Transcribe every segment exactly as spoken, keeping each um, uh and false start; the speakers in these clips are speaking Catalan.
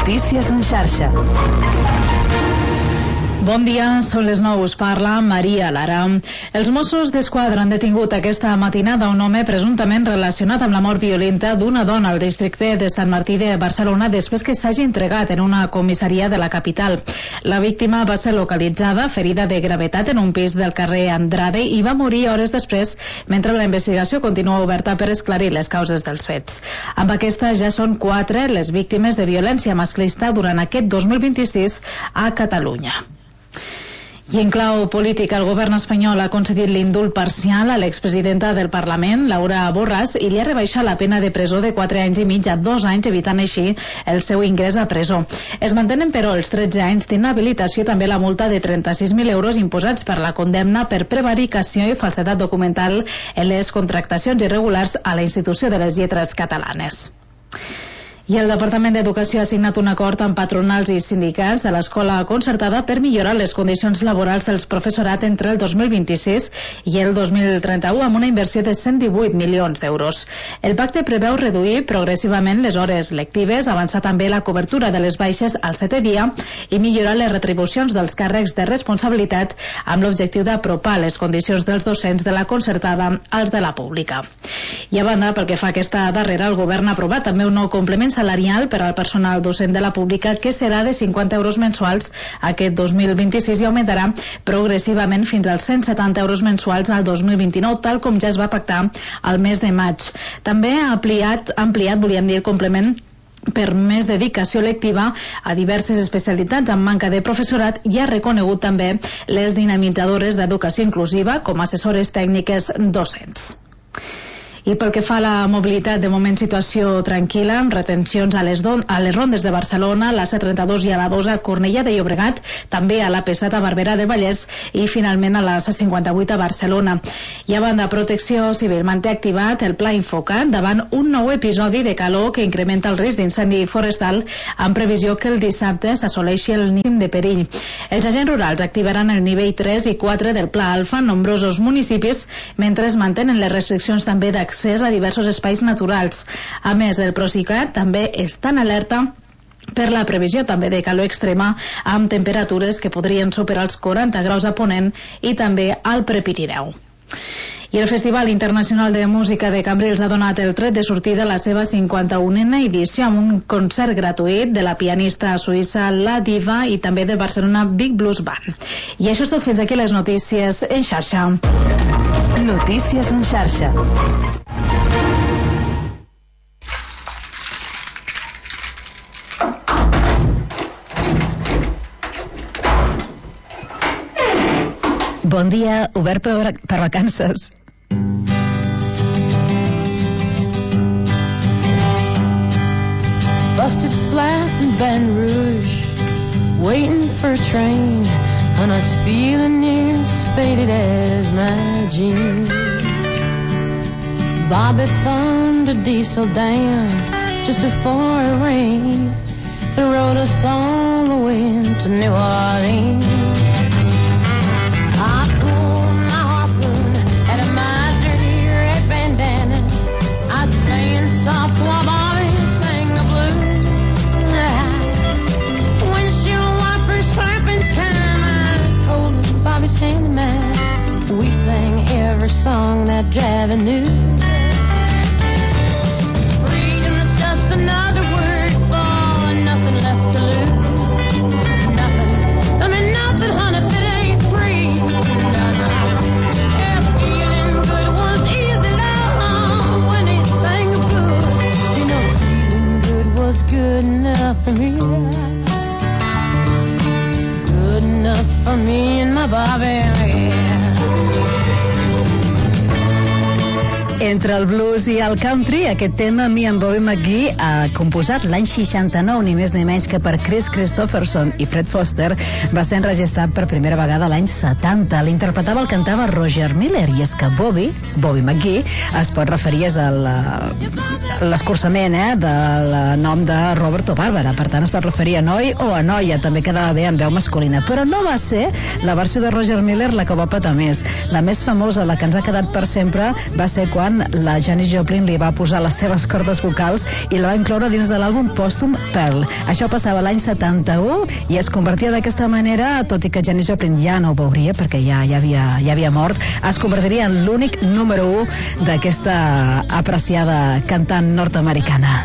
Notícies en xarxa. Bon dia, són les nou, us parla Maria Lara. Els Mossos d'Esquadra han detingut aquesta matinada un home presumptament relacionat amb la mort violenta d'una dona al districte de Sant Martí de Barcelona després que s'hagi entregat en una comissaria de la capital. La víctima va ser localitzada, ferida de gravetat en un pis del carrer Andrade i va morir hores després mentre la investigació continua oberta per esclarir les causes dels fets. Amb aquesta ja són quatre les víctimes de violència masclista durant aquest dos mil vint-i-sis a Catalunya. I en clau política, el govern espanyol ha concedit l'indult parcial a l'expresidenta del Parlament, Laura Borràs, i li ha rebaixat la pena de presó de quatre anys i mig a dos anys, evitant així el seu ingrés a presó. Es mantenen, però, els tretze anys d'inhabilitació i també la multa de trenta-sis mil euros imposats per la condemna per prevaricació i falsedat documental en les contractacions irregulars a la Institució de les Lletres Catalanes. I el Departament d'Educació ha signat un acord amb patronals i sindicats de l'escola concertada per millorar les condicions laborals dels professorat entre el dos mil vint-i-sis i el dos mil trenta-u amb una inversió de cent divuit milions d'euros. El pacte preveu reduir progressivament les hores lectives, avançar també la cobertura de les baixes al setè dia i millorar les retribucions dels càrrecs de responsabilitat amb l'objectiu d'apropar les condicions dels docents de la concertada als de la pública. I a banda, pel que fa a aquesta darrera, el govern ha aprovat també un nou complement salarial per al personal docent de la pública que serà de cinquanta euros mensuals aquest dos mil vint-i-sis i augmentarà progressivament fins als cent setanta euros mensuals al dos mil vint-i-nou, tal com ja es va pactar al mes de maig. També ha ampliat, ampliat volíem dir, el complement per més dedicació lectiva a diverses especialitats amb manca de professorat i ha reconegut també les dinamitzadores d'educació inclusiva com a assessores tècniques docents. I pel que fa a la mobilitat, de moment situació tranquil·la, amb retencions a les, don, a les rondes de Barcelona, la C trenta-dos i a la dos a Cornellà de Llobregat, també a la P set a Barberà del Vallès i finalment a la C cinquanta-vuit a Barcelona. I a banda, Protecció Civil manté activat el Pla Infocat davant un nou episodi de calor que incrementa el risc d'incendi forestal amb previsió que el dissabte s'assoleixi el mínim de perill. Els agents rurals activaran el nivell tres i quatre del Pla Alfa en nombrosos municipis mentre es mantenen les restriccions també d'accés a diversos espais naturals. A més, el Procicat també està en alerta per la previsió també de calor extrema amb temperatures que podrien superar els quaranta graus a Ponent i també al Prepirineu. I el Festival Internacional de Música de Cambrils ha donat el tret de sortida a la seva cinquanta-unena edició amb un concert gratuït de la pianista suïssa La Diva i també del Barcelona Big Blues Band. I això és tot, fins aquí les notícies en xarxa. Notícies en xarxa. Bon dia, obert per, per vacances. Busted flat in Baton Rouge, waiting for a train, and I was feeling near as faded as my jeans. Bobby thumbed a diesel down just before it rained and rode us all the way to New Orleans. Soft while Bobby sang the blues. Windshield wipers slapping time. I was holding Bobby's hand in mine. We sang every song that Javi knew. Freedom is just another word for nothing left to lose. Nothing, I mean nothing, honey, if it ain't free. Yeah, feeling good was easy now when he sang the blues. Was good enough for me. Good enough for me and my Bobby. Entre el blues i el country, aquest tema Me and Bobby McGee ha composat l'any seixanta-nou, ni més ni menys que per Chris Christopherson i Fred Foster, va ser enregistrat per primera vegada l'any setanta. L'interpretava, el cantava Roger Miller, i és que Bobby, Bobby McGee, es pot referir a l'escurçament eh, del nom de Robert o Barbara, per tant es pot referir a noi o a noia, també quedava bé en veu masculina, però no va ser la versió de Roger Miller la que va petar més. La més famosa, la que ens ha quedat per sempre, va ser quan quan la Janis Joplin li va posar les seves cordes vocals i la va incloure dins de l'àlbum pòstum Pearl. Això passava l'any setanta-u i es convertia d'aquesta manera, tot i que Janis Joplin ja no ho veuria perquè ja, ja, havia, ja havia mort, es convertiria en l'únic número u d'aquesta apreciada cantant nord-americana.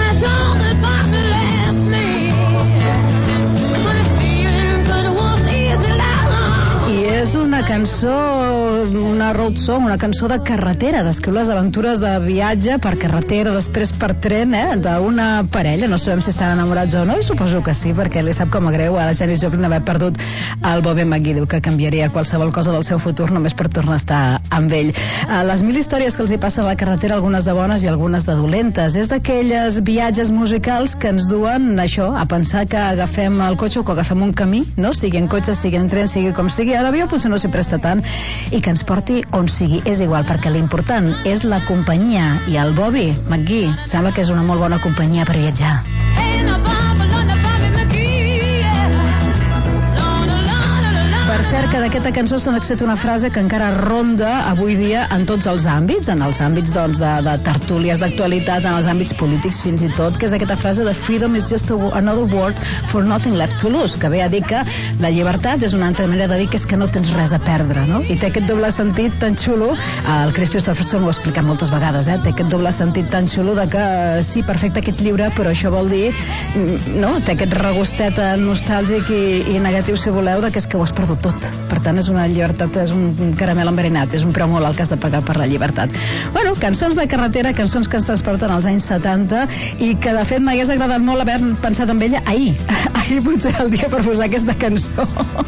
És una cançó, una road song, una cançó de carretera, descriu les aventures de viatge per carretera, després per tren, eh, d'una parella. No sabem si estan enamorats o no, i suposo que sí, perquè li sap com a greu a la Janis Joplin haver perdut el Bobby McGee. Diu que canviaria qualsevol cosa del seu futur només per tornar a estar amb ell. Les mil històries que els hi passen a la carretera, algunes de bones i algunes de dolentes. És d'aquelles viatges musicals que ens duen això, a pensar que agafem el cotxe o que agafem un camí, no? Sigui en cotxe, sigui en tren, sigui com sigui. Ara avió potser no s'hi presta tant, i que ens porti on sigui, és igual, perquè l'important és la companyia, i el Bobby McGee sembla que és una molt bona companyia per viatjar. Per cert, que d'aquesta cançó s'ha extret una frase que encara ronda avui dia en tots els àmbits, en els àmbits doncs, de, de tertúlies d'actualitat, en els àmbits polítics fins i tot, que és aquesta frase de freedom is just another word for nothing left to lose, que ve a dir que la llibertat és una altra manera de dir que és que no tens res a perdre, no? I té aquest doble sentit tan xulo, el Chris Christopherson ho ha explicat moltes vegades, eh? Té aquest doble sentit tan xulo de que sí, perfecte que ets lliure, però això vol dir, no? Té aquest regustet nostàlgic i, i negatiu, si voleu, de que és que ho has perdut tot. Per tant, és una llibertat, és un caramel enverinat, és un preu molt alt que has de pagar per la llibertat. Bueno, cançons de carretera, cançons que ens transporten als anys setanta i que, de fet, m'hagués agradat molt haver pensat en ella ahir. Ahir potser era el dia per posar aquesta cançó.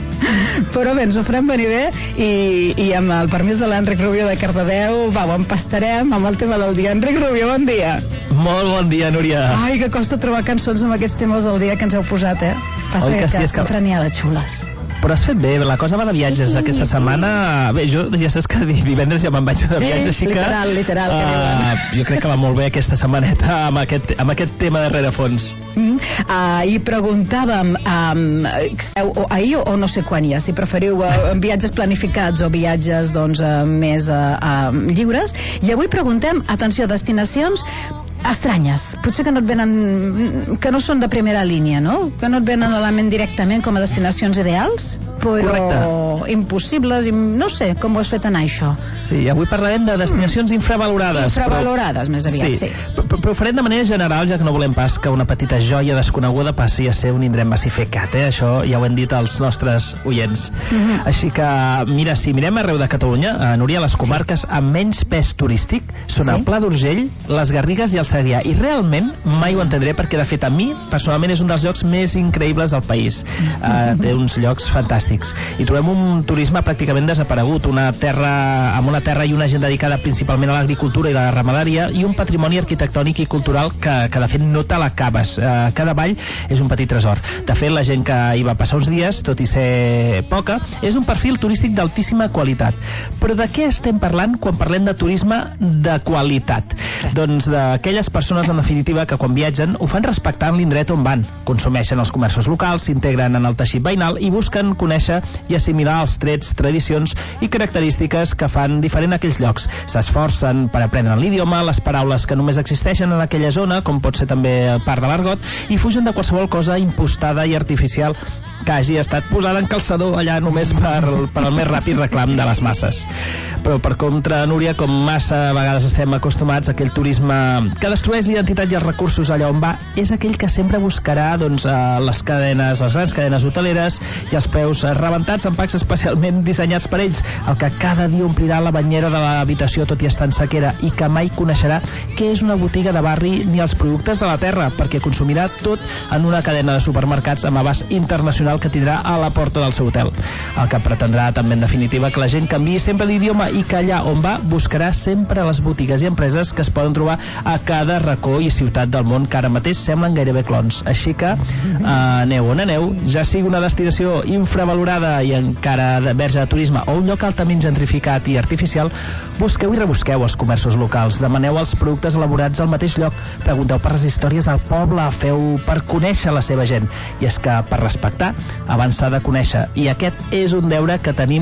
Però bé, ens ho farem venir bé i, i amb el permís de l'Enric Rubio de Cardedeu, va, ho empastarem amb el tema del dia. Enric Rubio, bon dia. Molt bon dia, Núria. Ai, que costa trobar cançons amb aquests temes del dia que ens heu posat, eh? Passa Oi que, que sí, que és que- sempre n'hi ha de xules. Però has fet bé, la cosa va de viatges aquesta setmana. Bé, jo ja saps que divendres ja me'n vaig de Sí, viatge, així que... literal, literal, que uh, jo crec que va molt bé aquesta setmaneta amb aquest, amb aquest tema de rerefons. Mm. Uh, I preguntàvem um, o, ahir o no sé quan ja, si preferiu uh, viatges planificats o viatges doncs, uh, més uh, uh, lliures, i avui preguntem, atenció, destinacions estranyes, potser que no et venen, que no són de primera línia, no? Que no et venen a la ment directament com a destinacions ideals, però Correcte. impossibles, i no sé com ho has fet anar això. Sí, avui parlarem de destinacions infravalorades. Infravalorades, més aviat, sí. Però, però ho farem de manera general, ja que no volem pas que una petita joia desconeguda passi a ser un indret massificat, eh? Això ja ho hem dit als nostres oients. Mhm. Així que, mira, si mirem arreu de Catalunya, a Núria, les comarques amb menys pes turístic són Sí. el Pla d'Urgell, les Garrigues i el Segrià, i realment mai ho entendré perquè de fet a mi personalment és un dels llocs més increïbles del país. Uh, té uns llocs fantàstics i trobem un turisme pràcticament desaparegut, una terra amb una terra i una gent dedicada principalment a l'agricultura i la ramaderia, i un patrimoni arquitectònic i cultural que, que de fet no te l'acabes. Uh, cada vall és un petit tresor. De fet, la gent que hi va passar uns dies, tot i ser poca, és un perfil turístic d'altíssima qualitat. Però de què estem parlant quan parlem de turisme de qualitat? Sí. Doncs d'aquelles persones, en definitiva, que quan viatgen ho fan respectant l'indret on van, consumeixen els comerços locals, s'integren en el teixit veïnal i busquen conèixer i assimilar els trets, tradicions i característiques que fan diferent aquells llocs. S'esforcen per aprendre l'idioma, les paraules que només existeixen en aquella zona, com pot ser també part de l'argot, i fugen de qualsevol cosa impostada i artificial que hagi estat posada en calçador allà només per, per al més ràpid reclam de les masses. Però per contra, Núria, com massa vegades estem acostumats, aquell turisme que destrueix l'identitat i els recursos allà on va és aquell que sempre buscarà doncs, les cadenes, les grans cadenes hoteleres i els preus rebentats en packs especialment dissenyats per ells, el que cada dia omplirà la banyera de l'habitació tot i estar en sequera, i que mai coneixerà què és una botiga de barri ni els productes de la terra, perquè consumirà tot en una cadena de supermercats amb abast internacional que tindrà a la porta del seu hotel. El que pretendrà també, en definitiva, que la gent canviï sempre l'idioma i que allà on va buscarà sempre les botigues i empreses que es poden trobar a cada racó i ciutat del món, que ara mateix semblen gairebé clons. Així que uh, aneu on aneu, ja sigui una destinació infravalorada i encara de verge de turisme o un lloc altament gentrificat i artificial, busqueu i rebusqueu els comerços locals, demaneu els productes elaborats al mateix lloc, pregunteu per les històries del poble, feu per conèixer la seva gent. I és que per respectar abans s'ha de conèixer, i aquest és un deure que tenim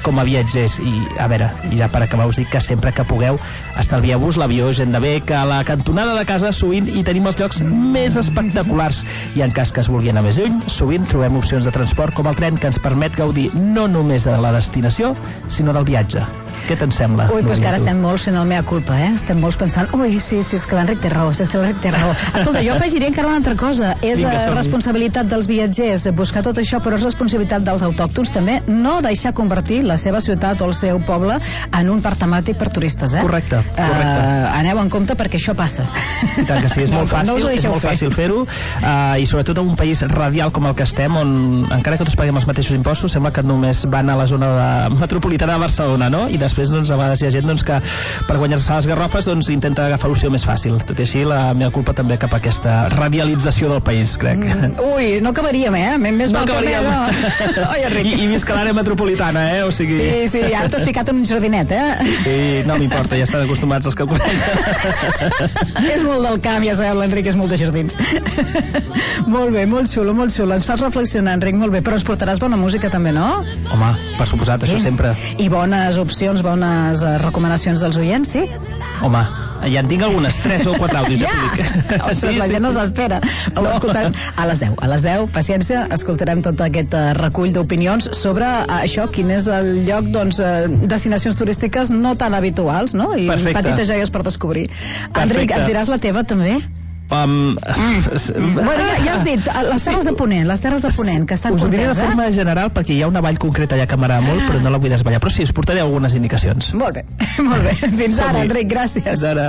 com a viatgers. I, a veure, i ja per acabar us dic que sempre que pugueu estalvieu-vos l'avió, gent de bé, que a la cantonada de casa sovint hi tenim els llocs més espectaculars, i en cas que es vulgui anar més lluny, sovint trobem opcions de transport com el tren, que ens permet gaudir no només de la destinació, sinó del viatge. Què te'n sembla? Ui, doncs que ara estem molts fent el mea culpa, eh? Estem molts pensant, ui, sí, sí, és que l'Enric té raó, és que l'Enric té raó. Escolta, jo afegiré encara una altra cosa. És Vinga, som-hi. responsabilitat dels viatgers buscar tot això, però és responsabilitat dels autòctons també no deixar convertir la seva ciutat o el seu poble en un parc temàtic per turistes, eh? Correcte, correcte. Uh, aneu en compte perquè això passa. I tant que sí, és molt fàcil, no us ho és deixeu molt fer. fàcil fer-ho, uh, i sobretot en un país radial com el que estem, on encara que tots paguem els mateixos impostos, sembla que només van a la zona de metropolitana de Barcelona, no? I després, doncs, a vegades hi ha gent doncs, que per guanyar-se les garrofes doncs, intenta agafar l'opció més fàcil. Tot i així, la meva culpa també cap a aquesta radialització del país, crec. Mm, ui, no acabaríem, eh? Més No val que acabaríem. no. Oi, Enric? I, I visca l'àrea metropolitana, eh? O sigui... Sí, sí, ara t'has ficat en un jardinet, eh? Sí, no m'importa, ja estan acostumats els que el coneixen. És molt del camp, ja sabeu, l'Enric és molt de jardins. Molt bé, molt xulo, molt xulo. Ens fas reflexionar, Enric, molt bé. Però ens portaràs bona música també, no? Home, per suposat, això sempre. I bones opcions, bones eh, recomanacions dels oients, sí? Home, ja en tinc algunes, tres o quatre àudios, Ja! ja t'ho dic. Ostres, la gent no s'espera. Ho escoltarem a les deu. A les deu, paciència, escoltarem tot aquest uh, recull d'opinions sobre uh, això, quin és el lloc, doncs, uh, destinacions turístiques no tan habituals, no? I Perfecte. petites joies per descobrir. Perfecte. Enric, ens diràs la teva, també? Um, Bueno, ja, ja has dit, les terres de Ponent, les terres de Ponent, que estan us ho diré de contents, forma eh? general perquè hi ha una vall concreta allà que m'agrada molt, però no la vull desvetllar. Però sí, us portaré algunes indicacions. Molt bé, molt bé. Fins ara, Som-hi. Enric, gràcies. Fins ara.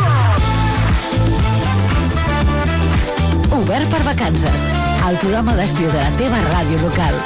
Obert per vacances. El programa d'estiu de la teva ràdio local.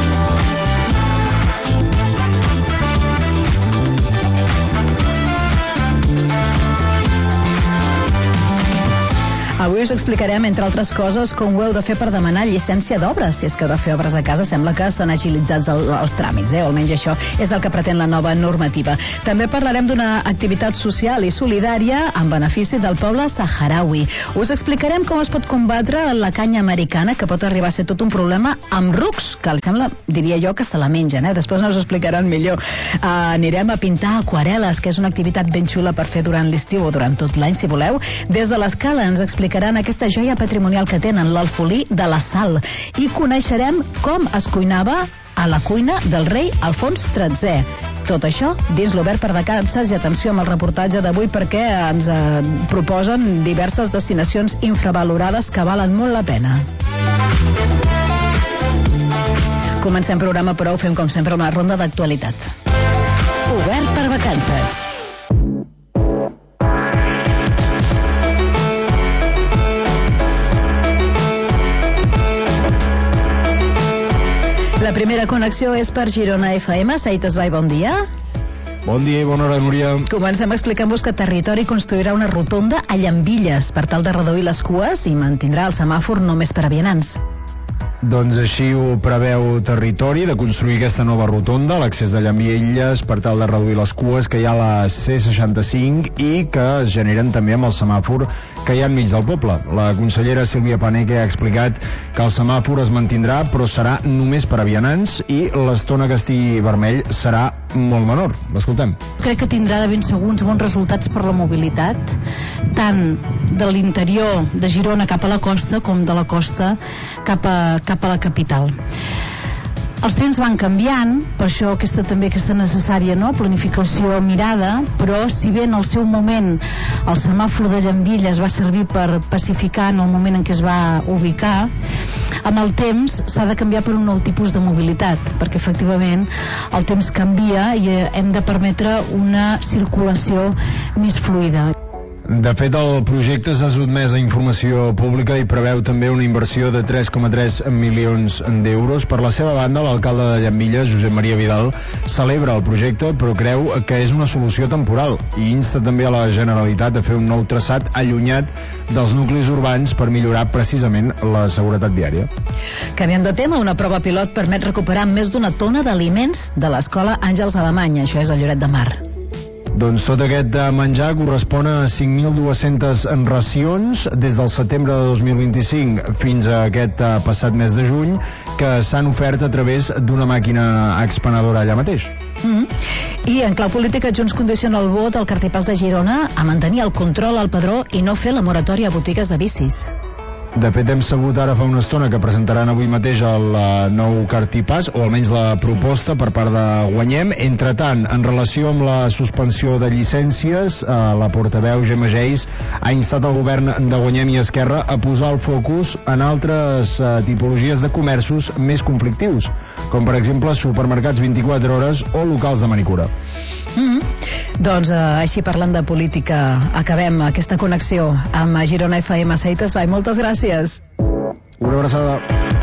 Avui us explicarem, entre altres coses, com ho heu de fer per demanar llicència d'obres. Si és que heu de fer obres a casa, sembla que s'han agilitzat el, els tràmits, eh? o almenys això és el que pretén la nova normativa. També parlarem d'una activitat social i solidària en benefici del poble saharaui. Us explicarem com es pot combatre la canya americana, que pot arribar a ser tot un problema amb rucs, que els sembla, diria jo, que se la mengen, eh? Després no us ho explicaran millor. Uh, anirem a pintar aquarel·les, que és una activitat ben xula per fer durant l'estiu o durant tot l'any, si voleu. Des de l'Escala ens explicarem aquesta joia patrimonial que tenen, l'alfolí de la Sal, i coneixerem com es cuinava a la cuina del rei Alfons tretzè. Tot això dins l'Obert per vacances, i atenció amb el reportatge d'avui perquè ens eh, proposen diverses destinacions infravalorades que valen molt la pena. Comencem programa, però ho fem com sempre una ronda d'actualitat. Obert per vacances. La primera connexió és per Girona F M. Saït Esbai, bon dia. Bon dia i bona hora, Núria. Comencem explicant-vos que Territori construirà una rotonda a Llambilles per tal de reduir les cues i mantindrà el semàfor només per a vianants. Doncs així ho preveu Territori, de construir aquesta nova rotonda a l'accés de Llambilles per tal de reduir les cues que hi ha a la C seixanta-cinc i que es generen també amb el semàfor que hi ha enmig del poble. La consellera Sílvia Paneque ha explicat que el semàfor es mantindrà, però serà només per a vianants, i l'estona que estigui vermell serà molt menor. L'escoltem. Crec que tindrà de ben segur uns bons resultats per la mobilitat, tant de l'interior de Girona cap a la costa com de la costa cap a, cap a la capital. Els temps van canviant, per això aquesta també aquesta necessària, no?, planificació mirada, però si bé en el seu moment el semàfor de Llambilles va servir per pacificar en el moment en què es va ubicar, amb el temps s'ha de canviar per un nou tipus de mobilitat, perquè efectivament el temps canvia i hem de permetre una circulació més fluida. De fet, el projecte s'ha sotmès a informació pública i preveu també una inversió de tres coma tres milions d'euros. Per la seva banda, l'alcalde de Llambilles, Josep Maria Vidal, celebra el projecte, però creu que és una solució temporal i insta també a la Generalitat a fer un nou traçat allunyat dels nuclis urbans per millorar precisament la seguretat viària. Canviant de tema, una prova pilot permet recuperar més d'una tona d'aliments de l'escola Àngels Alemany. Això és a Lloret de Mar. Doncs tot aquest menjar correspon a cinc mil dues-centes racions des del setembre de dos mil vint-i-cinc fins a aquest passat mes de juny, que s'han ofert a través d'una màquina expenedora allà mateix. Mm-hmm. I en clau política, Junts condiciona el vot al cartipàs de Girona a mantenir el control al padró i no fer la moratòria a botigues de bicis. De fet, hem sabut ara fa una estona que presentaran avui mateix el uh, nou cartipàs, o almenys la proposta per part de Guanyem. Entre tant, en relació amb la suspensió de llicències, uh, la portaveu Gemma Geis ha instat el govern de Guanyem i Esquerra a posar el focus en altres uh, tipologies de comerços més conflictius, com per exemple supermercats vint-i-quatre hores o locals de manicura. Mm-hmm. Doncs eh, així parlant de política acabem aquesta connexió amb Girona F M. Seites Vai, moltes gràcies. Una abraçada.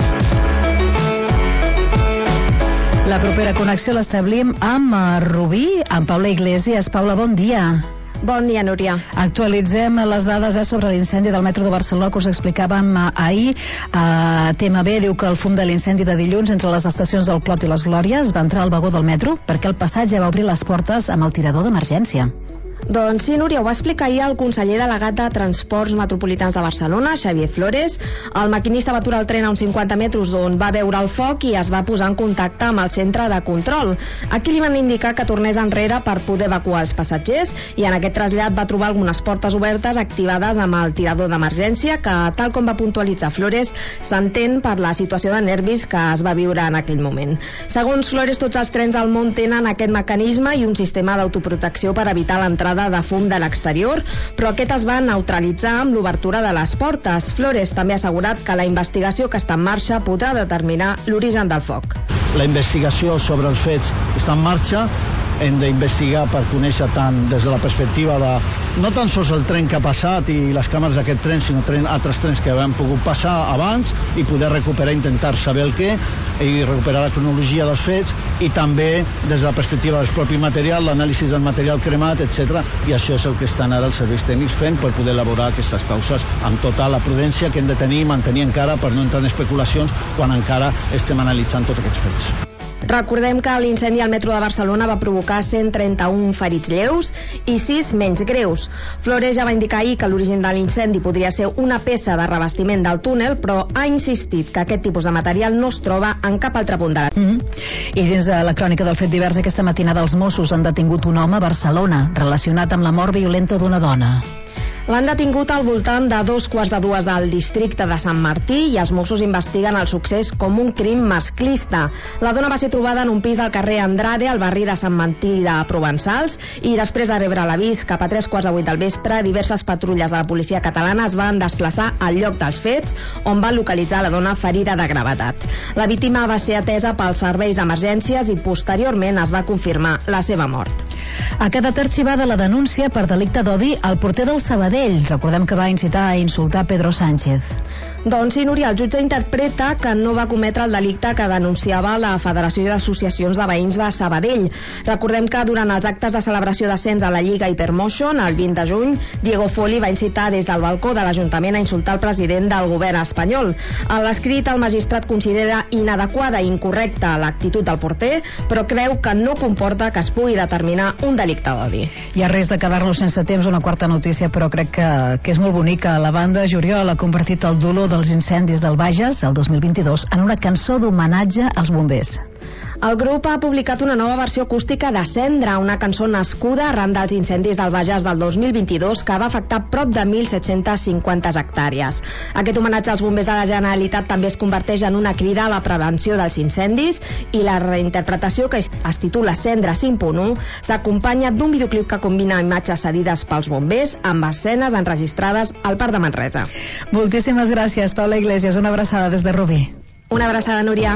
La propera connexió l'establim amb Rubí, amb Paula Iglesias. Paula, bon dia. Bon dia, Núria. Actualitzem les dades eh, sobre l'incendi del metro de Barcelona que us explicàvem eh, ahir. Eh, T M B diu que el fum de l'incendi de dilluns entre les estacions del Clot i les Glòries va entrar al vagó del metro perquè el passatge va obrir les portes amb el tirador d'emergència. Doncs sí, Núria, ho va explicar ahir el conseller delegat de Transports Metropolitans de Barcelona, Xavier Flores. El maquinista va aturar el tren a uns cinquanta metres d'on va veure el foc i es va posar en contacte amb el centre de control. Aquí li van indicar que tornés enrere per poder evacuar els passatgers i en aquest trasllat va trobar algunes portes obertes activades amb el tirador d'emergència que, tal com va puntualitzar Flores, s'entén per la situació de nervis que es va viure en aquell moment. Segons Flores, tots els trens del món tenen aquest mecanisme i un sistema d'autoprotecció per evitar l'entrada de fum de l'exterior, però aquest es va neutralitzar amb l'obertura de les portes. Flores també ha assegurat que la investigació que està en marxa podrà determinar l'origen del foc. La investigació sobre els fets està en marxa. Hem d'investigar per conèixer tant des de la perspectiva de no tan sols el tren que ha passat i les càmeres d'aquest tren, sinó tren, altres trens que han pogut passar abans i poder recuperar, intentar saber el què i recuperar la cronologia dels fets i també des de la perspectiva del propi material, l'anàlisi del material cremat, etcètera. I això és el que estan ara els serveis tècnics fent per poder elaborar aquestes causes amb tota la prudència que hem de tenir i mantenir encara per no entrar en especulacions quan encara estem analitzant tots aquests fets. Recordem que l'incendi al metro de Barcelona va provocar cent trenta-un ferits lleus i sis menys greus. Flores ja va indicar ahir que l'origen de l'incendi podria ser una peça de revestiment del túnel, però ha insistit que aquest tipus de material no es troba en cap altre punt de la... Mm-hmm. I dins de la crònica del fet divers, aquesta matinada els Mossos han detingut un home a Barcelona relacionat amb la mort violenta d'una dona. L'han detingut al voltant de dos quarts de dues del districte de Sant Martí i els Mossos investiguen el succés com un crim masclista. La dona va ser trobada en un pis del carrer Andrade, al barri de Sant Martí de Provençals, i després de rebre l'avís cap a tres quarts de vuit del vespre, diverses patrulles de la policia catalana es van desplaçar al lloc dels fets, on van localitzar la dona ferida de gravetat. La víctima va ser atesa pels serveis d'emergències i posteriorment es va confirmar la seva mort. Ha quedat arxivada la denúncia per delicte d'odi al porter del Sabadell. Recordem que va incitar a insultar Pedro Sánchez. Doncs sí, Núria, el jutge interpreta que no va cometre el delicte que denunciava la Federació d'Associacions de Veïns de Sabadell. Recordem que durant els actes de celebració d'ascens a la Lliga Hypermotion, el vint de juny, Diego Foli va incitar des del balcó de l'Ajuntament a insultar el president del govern espanyol. A l'escrit, el magistrat considera inadequada i incorrecta l'actitud del porter, però creu que no comporta que es pugui determinar un delicte d'odi. Hi ha res de quedar-nos sense temps, una quarta notícia, però crec que, que és molt bonica. La banda Joriol ha convertit el dolor dels incendis del Bages el dos mil vint-i-dos en una cançó d'homenatge als bombers. El grup ha publicat una nova versió acústica de Cendra, una cançó nascuda arran dels incendis del Bages del dos mil vint-i-dos que va afectar prop de mil set-cents cinquanta hectàrees. Aquest homenatge als bombers de la Generalitat també es converteix en una crida a la prevenció dels incendis i la reinterpretació, que es, es titula Cendra cinc punt u, s'acompanya d'un videoclip que combina imatges cedides pels bombers amb escenes enregistrades al Parc de Manresa. Moltíssimes gràcies, Paula Iglesias. Una abraçada des de Rubí. Una abraçada, Núria.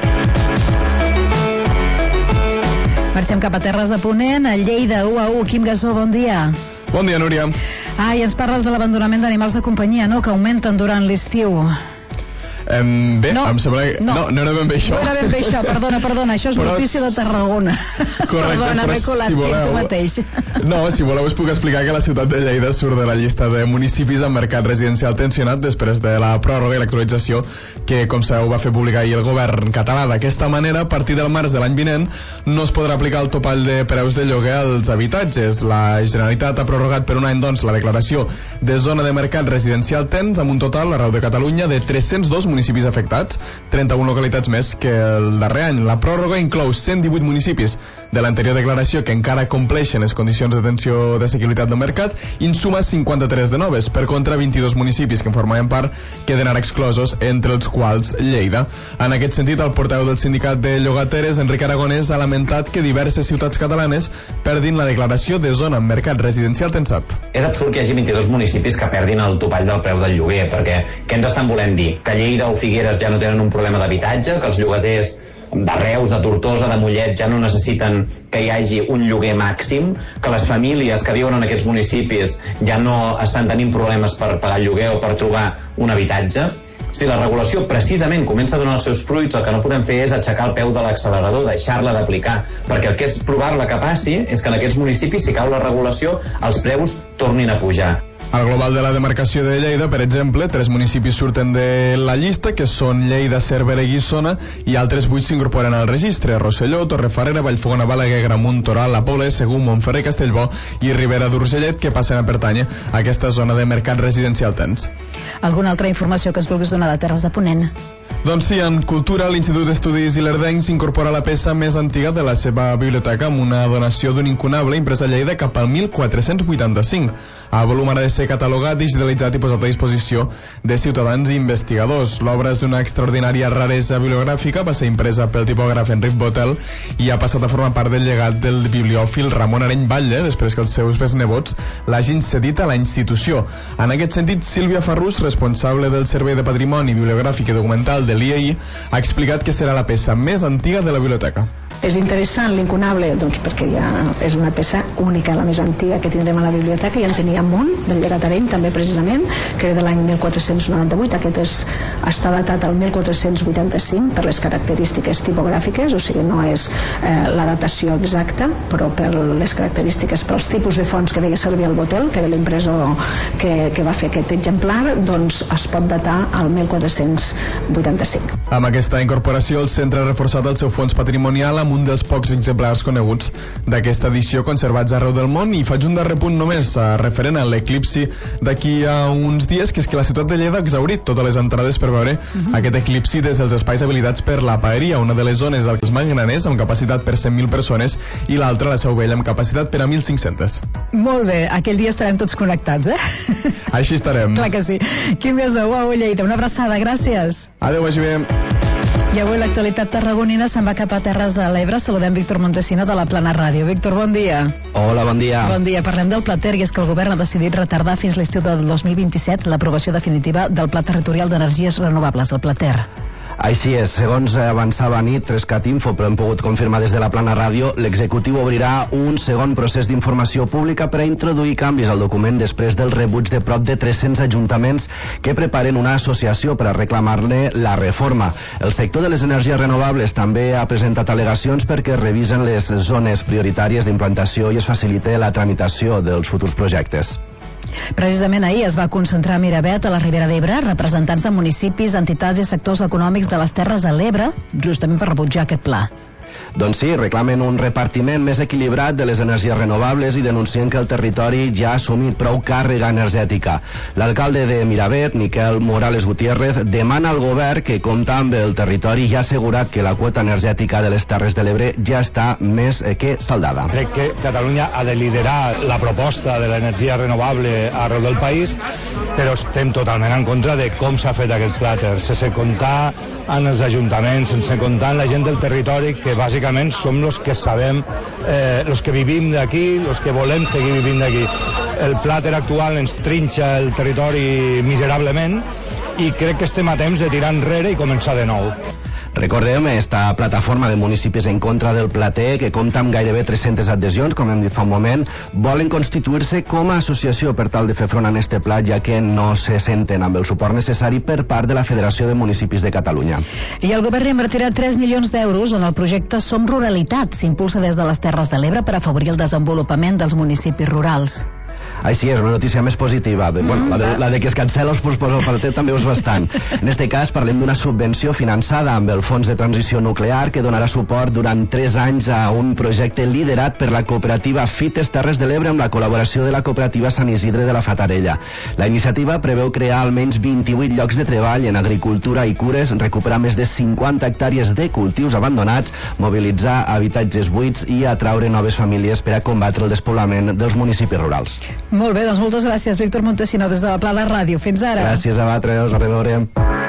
Marxem cap a Terres de Ponent, a Lleida, u a u. Quim Gasó, bon dia. Bon dia, Núria. Ah, i ens parles de l'abandonament d'animals de companyia, no?, que augmenten durant l'estiu. Um, bé, no, em sembla que... No, no, no era ben bé això. No era ben bé això, perdona, perdona, això és però notícia de Tarragona. Correcte, perdona, m'he colat, si voleu, tu mateix. No, si voleu us puc explicar que la ciutat de Lleida surt de la llista de municipis amb mercat residencial tensionat després de la pròrroga i l'actualització que, com sabeu, va fer publicar ahir el govern català. D'aquesta manera, a partir del març de l'any vinent, no es podrà aplicar el topall de preus de lloguer als habitatges. La Generalitat ha prorrogat per un any, doncs, la declaració de zona de mercat residencial tens amb un total, arreu de Catalunya, de tres-cents dos municipis municipis afectats, trenta-una localitats més que el darrer any. La pròrroga inclou cent divuit municipis de l'anterior declaració que encara compleixen les condicions d'atenció d'assequibilitat del mercat i en suma cinquanta-tres de noves. Per contra, vint-i-dos municipis que en formaven part queden ara exclosos, entre els quals Lleida. En aquest sentit, el portaveu del sindicat de llogateres, Enric Aragonès, ha lamentat que diverses ciutats catalanes perdin la declaració de zona en mercat residencial tensat. És absurd que hi hagi vint-i-dos municipis que perdin el topall del preu del lloguer, perquè què ens estan volent dir? Que Lleida o Figueres ja no tenen un problema d'habitatge, que els llogaters de Reus, de Tortosa, de Mollet ja no necessiten que hi hagi un lloguer màxim, que les famílies que viuen en aquests municipis ja no estan tenint problemes per pagar el lloguer o per trobar un habitatge. Si la regulació precisament comença a donar els seus fruits, el que no podem fer és aixecar el peu de l'accelerador, deixar-la d'aplicar, perquè el que és provar-la que passi és que en aquests municipis, si cau la regulació, els preus tornin a pujar. Al global de la demarcació de Lleida, per exemple, tres municipis surten de la llista, que són Lleida, Cervera i Guissona, i altres vuit s'incorporen al registre: Rosselló, Torrefarrera, Vallfogona, Balaguer, Gramunt, Toral, La Pobla, Segur, Montferrer, Castellbò i Ribera d'Urgellet, que passen a pertànyer a aquesta zona de mercat residencial tens. Alguna altra informació que ens vulguis donar de Terres de Ponent? Doncs sí, en Cultura, l'Institut d'Estudis Ilerdencs incorpora la peça més antiga de la seva biblioteca amb una donació d'un incunable impresa a Lleida cap al mil quatre-cents vuitanta-cinc. El volum ha de ser catalogat, digitalitzat i posat a disposició de ciutadans i investigadors. L'obra és d'una extraordinària raresa bibliogràfica, va ser impresa pel tipògraf Enric Botel i ha passat a formar part del llegat del bibliòfil Ramon Areny Batlle, després que els seus besnebots l'hagin cedit a la institució. En aquest sentit, Sílvia Farrús, responsable del Servei de Patrimoni Bibliogràfic i Documental de l'I A I, ha explicat que serà la peça més antiga de la biblioteca. És interessant l'incunable, doncs perquè ja és una peça única, la més antiga que tindrem a la biblioteca. Ja en tenia un, del llegat Areny, també precisament, que era de l'any mil quatre-cents noranta-vuit. Aquest és, està datat al mil quatre-cents vuitanta-cinc per les característiques tipogràfiques, o sigui, no és eh, la datació exacta, però per les característiques, pels tipus de fonts que veia servir el Botel, que era l'impressor que, que va fer aquest exemplar, doncs es pot datar al mil quatre-cents vuitanta-cinc. Amb aquesta incorporació, el centre ha reforçat el seu fons patrimonial amb un dels pocs exemplars coneguts d'aquesta edició conservats arreu del món. I faig un darrer punt només eh, referent a l'eclipsi d'aquí a uns dies, que és que la ciutat de Lleida ha exhaurit totes les entrades per veure uh-huh. aquest eclipsi des dels espais habilitats per la Paeria, una de les zones dels Magraners amb capacitat per cent mil persones i l'altra la Seu Vella amb capacitat per a mil cinc-cents. Molt bé, aquell dia estarem tots connectats, eh? Així estarem. Clar que sí. Quim Besa, uau, Lleida, una abraçada, gràcies. Adéu, vagi bé. I avui l'actualitat tarragonina se'n va cap a Terres de l'Ebre. Saludem Víctor Montesino de la Plana Ràdio. Víctor, bon dia. Hola, bon dia. Bon dia. Parlem del Plater, i és que el govern ha decidit retardar fins l'estiu del dos mil vint-i-set l'aprovació definitiva del Pla Territorial d'Energies Renovables, el Plater. Així és, segons avançava a nit Trescat Info, però hem pogut confirmar des de la Plana Ràdio, l'executiu obrirà un segon procés d'informació pública per a introduir canvis al document després del rebuig de prop de tres-cents ajuntaments que preparen una associació per a reclamar-ne la reforma. El sector de les energies renovables també ha presentat al·legacions perquè revisen les zones prioritàries d'implantació i es facilite la tramitació dels futurs projectes. Precisament ahir es va concentrar a Miravet, a la Ribera d'Ebre, representants de municipis, entitats i sectors econòmics de les Terres de l'Ebre, justament per rebutjar aquest pla. Doncs sí, reclamen un repartiment més equilibrat de les energies renovables i denuncien que el territori ja ha assumit prou càrrega energètica. L'alcalde de Miravet, Miquel Morales Gutiérrez, demana al govern que compta amb el territori i ha assegurat que la quota energètica de les Terres de l'Ebre ja està més que saldada. Crec que Catalunya ha de liderar la proposta de l'energia renovable arreu del país, però estem totalment en contra de com s'ha fet aquest plàter, sense comptar en els ajuntaments, sense comptar en la gent del territori, que bàsicament som els que sabem, eh, els que vivim d'aquí, els que volem seguir vivint d'aquí. El plàter actual ens trinxa el territori miserablement i crec que estem a temps de tirar enrere i començar de nou. Recordem esta plataforma de municipis en contra del Plater, que compta amb gairebé tres-centes adhesions, com hem dit fa un moment, volen constituir-se com a associació per tal de fer front a este pla, ja que no se senten amb el suport necessari per part de la Federació de Municipis de Catalunya. I el govern invertirà tres milions d'euros en el projecte Som Ruralitat. S'impulsa des de les Terres de l'Ebre per afavorir el desenvolupament dels municipis rurals. Així és, una notícia més positiva. Bé, bueno, la, de, la de que es cancela o es posposa el partit també us bastant. En este cas parlem d'una subvenció finançada amb el Fons de Transició Nuclear que donarà suport durant tres anys a un projecte liderat per la cooperativa Fites Terres de l'Ebre amb la col·laboració de la cooperativa Sant Isidre de la Fatarella. La iniciativa preveu crear almenys vint-i-vuit llocs de treball en agricultura i cures, recuperar més de cinquanta hectàrees de cultius abandonats, mobilitzar habitatges buits i atraure noves famílies per a combatre el despoblament dels municipis rurals. Molt bé, doncs moltes gràcies, Víctor Montesino, des de la Plana Ràdio. Fins ara. Gràcies a vosaltres, a reveure.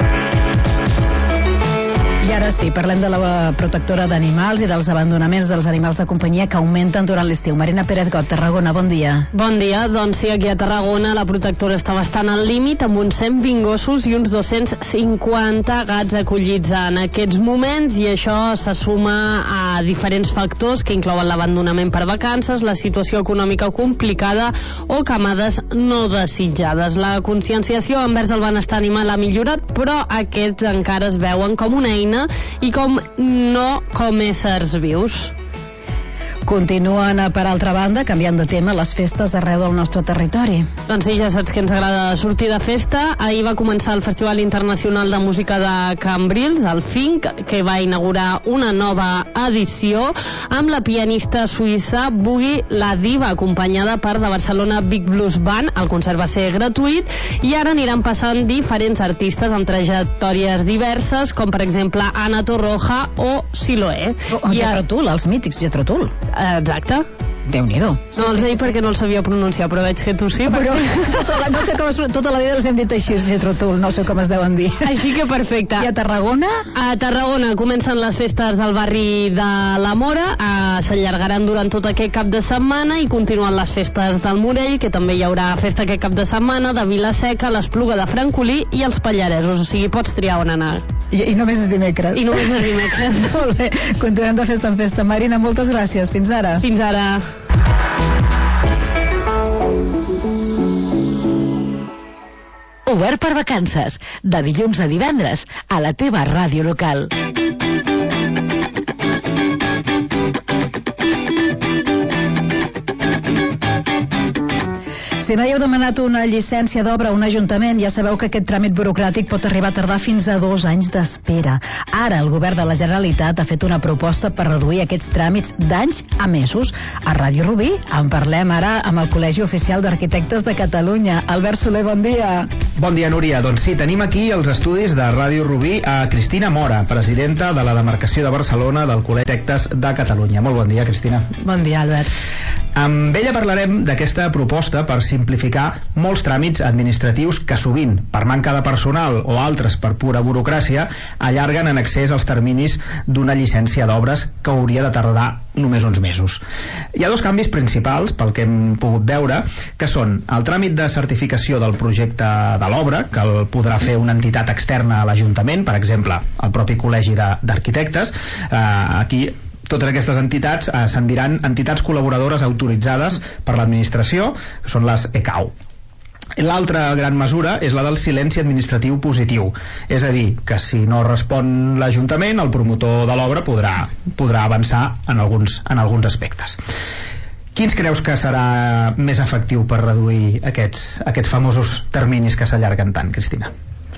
I ara sí, parlem de la protectora d'animals i dels abandonaments dels animals de companyia que augmenten durant l'estiu. Marina Pérez Got, Tarragona, bon dia. Bon dia, doncs sí, aquí a Tarragona la protectora està bastant al límit amb uns cent vint gossos i uns dos-cents cinquanta gats acollits en aquests moments, i això se suma a diferents factors que inclouen l'abandonament per vacances, la situació econòmica complicada o camades no desitjades. La conscienciació envers el benestar animal ha millorat, però aquests encara es veuen com una eina i com no com éssers vius. Continuen, per altra banda, canviant de tema, les festes arreu del nostre territori. Doncs sí, ja saps que ens agrada sortir de festa. Ahir va començar el Festival Internacional de Música de Cambrils, el Fink, que va inaugurar una nova edició amb la pianista suïssa Boogie La Diva, acompanyada per de Barcelona Big Blues Band. El concert va ser gratuït i ara aniran passant diferents artistes amb trajectòries diverses, com per exemple Ana Torroja o Siloé. O, o Jethro Tull, els mítics Jethro Tull. Exacte. Déu-n'hi-do. No els deia perquè no el sabia pronunciar, però veig que tu sí. Però tota la, no sé com es, tota la vida els hem dit així, Jethro Tull, no sé com es deuen dir. Així que perfecte. I a Tarragona? A Tarragona comencen les festes del barri de la Mora, eh, s'allargaran durant tot aquest cap de setmana i continuen les festes del Morell, que també hi haurà festa aquest cap de setmana, de Vilaseca, l'Espluga de Francolí i els Pallaresos, o sigui, pots triar on anar. I, i només és dimecres. I només és dimecres. Molt bé, continuem de festa en festa. Marina, moltes gràcies. Fins ara. Fins ara. Obert per vacances, de dilluns a divendres, a la teva ràdio local. Si mai heu demanat una llicència d'obra a un ajuntament, ja sabeu que aquest tràmit burocràtic pot arribar a tardar fins a dos anys d'espera. Ara el govern de la Generalitat ha fet una proposta per reduir aquests tràmits d'anys a mesos. A Ràdio Rubí en parlem ara amb el Col·legi Oficial d'Arquitectes de Catalunya. Albert Soler, bon dia. Bon dia, Núria. Doncs sí, tenim aquí els estudis de Ràdio Rubí a Cristina Mora, presidenta de la demarcació de Barcelona del Col·legi d'Arquitectes de Catalunya. Molt bon dia, Cristina. Bon dia, Albert. Amb ella parlarem d'aquesta proposta per simplificar molts tràmits administratius que sovint, per manca de personal o altres per pura burocràcia, allarguen en excés els terminis d'una llicència d'obres que hauria de tardar només uns mesos. Hi ha dos canvis principals, pel que hem pogut veure, que són el tràmit de certificació del projecte de l'obra, que el podrà fer una entitat externa a l'Ajuntament, per exemple, el propi Col·legi d'Arquitectes. Eh, aquí totes aquestes entitats eh, se'n diran entitats col·laboradores autoritzades per l'administració, que són les E C A U. L'altra gran mesura és la del silenci administratiu positiu, és a dir, que si no respon l'Ajuntament, el promotor de l'obra podrà, podrà avançar en alguns, en alguns aspectes. Quins creus que serà més efectiu per reduir aquests, aquests famosos terminis que s'allarguen tant, Cristina?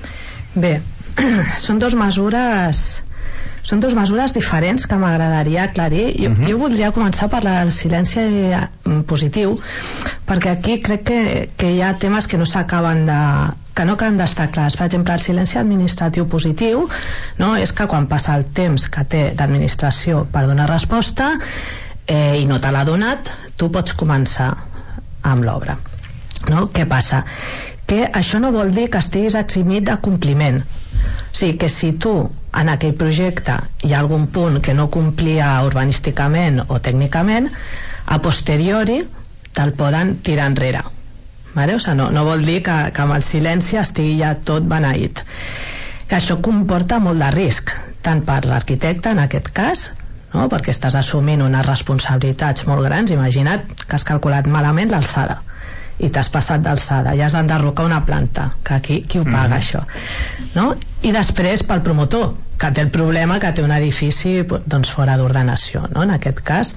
Bé, són dues mesures són dues mesures diferents que m'agradaria aclarir. Jo, uh-huh. jo voldria començar per el silenci positiu, perquè aquí crec que, que hi ha temes que no s'acaben de que no acaben d'estar clars. Per exemple, el silenci administratiu positiu, no, és que quan passa el temps que té l'administració per donar resposta eh, i no te l'ha donat, tu pots començar amb l'obra. No? Què passa? Que això no vol dir que estiguis eximit de compliment. O sigui, que si tu en aquell projecte hi ha algun punt que no complia urbanísticament o tècnicament, a posteriori te'l poden tirar enrere. Vale? O sigui, no, no vol dir que, que amb el silenci estigui ja tot beneït. Que això comporta molt de risc, tant per l'arquitecte en aquest cas, no? Perquè estàs assumint unes responsabilitats molt grans. Imagina't que has calculat malament l'alçada i t'has passat d'alçada, ja has d'enderrocar una planta, que aquí qui ho paga, mm. això, no? I després pel promotor, que té el problema que té un edifici doncs fora d'ordenació, no? En aquest cas,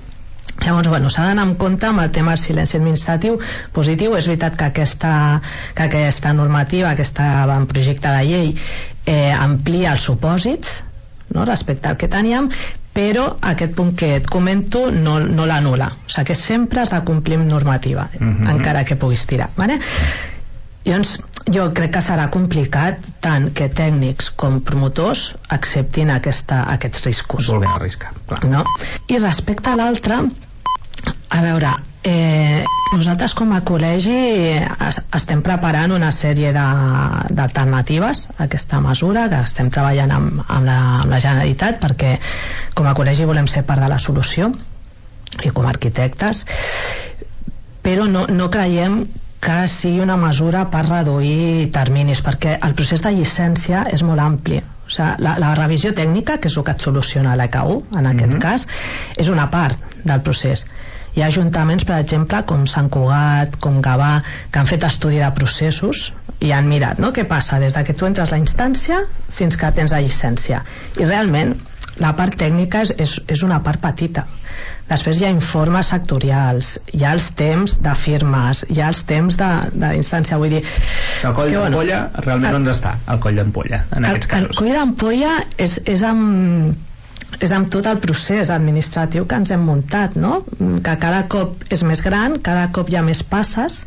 Llavors, bueno, s'ha d'anar amb compte amb el tema del silenci administratiu positiu. És veritat que aquesta, que aquesta normativa, aquest projecte de llei eh, amplia els supòsits, no?, respecte al que teníem, però aquest punt que et comento no, no l'anul·la. O sigui que sempre has de complir amb normativa, mm-hmm. encara que puguis tirar, vale? Llavors, jo crec que serà complicat tant que tècnics com promotors acceptin aquesta, aquests riscos. Volvent a arriscar, clar. No? I respecte a l'altre, a veure, eh, nosaltres com a col·legi es, estem preparant una sèrie d'alternatives a aquesta mesura, que estem treballant amb, amb, la, amb la Generalitat, perquè com a col·legi volem ser part de la solució i com a arquitectes, però no, no creiem que sigui una mesura per reduir terminis, perquè el procés de llicència és molt ampli. O sigui, la, la revisió tècnica, que és el que et soluciona l'E K U en aquest mm-hmm. cas, és una part del procés. Hi ha ajuntaments, per exemple, com Sant Cugat, com Gavà, que han fet estudi de processos i han mirat, no?, què passa des de que tu entres a la instància fins que tens la llicència. I realment la part tècnica és, és, és una part petita. Després hi ha informes sectorials, hi ha els temps de firmes, hi ha els temps de, de instància, vull dir... El coll d'ampolla, bueno, realment on està el coll d'ampolla, en aquests el, casos? El coll d'ampolla és, és amb... és amb tot el procés administratiu que ens hem muntat, no? Que cada cop és més gran, cada cop hi ha més passes,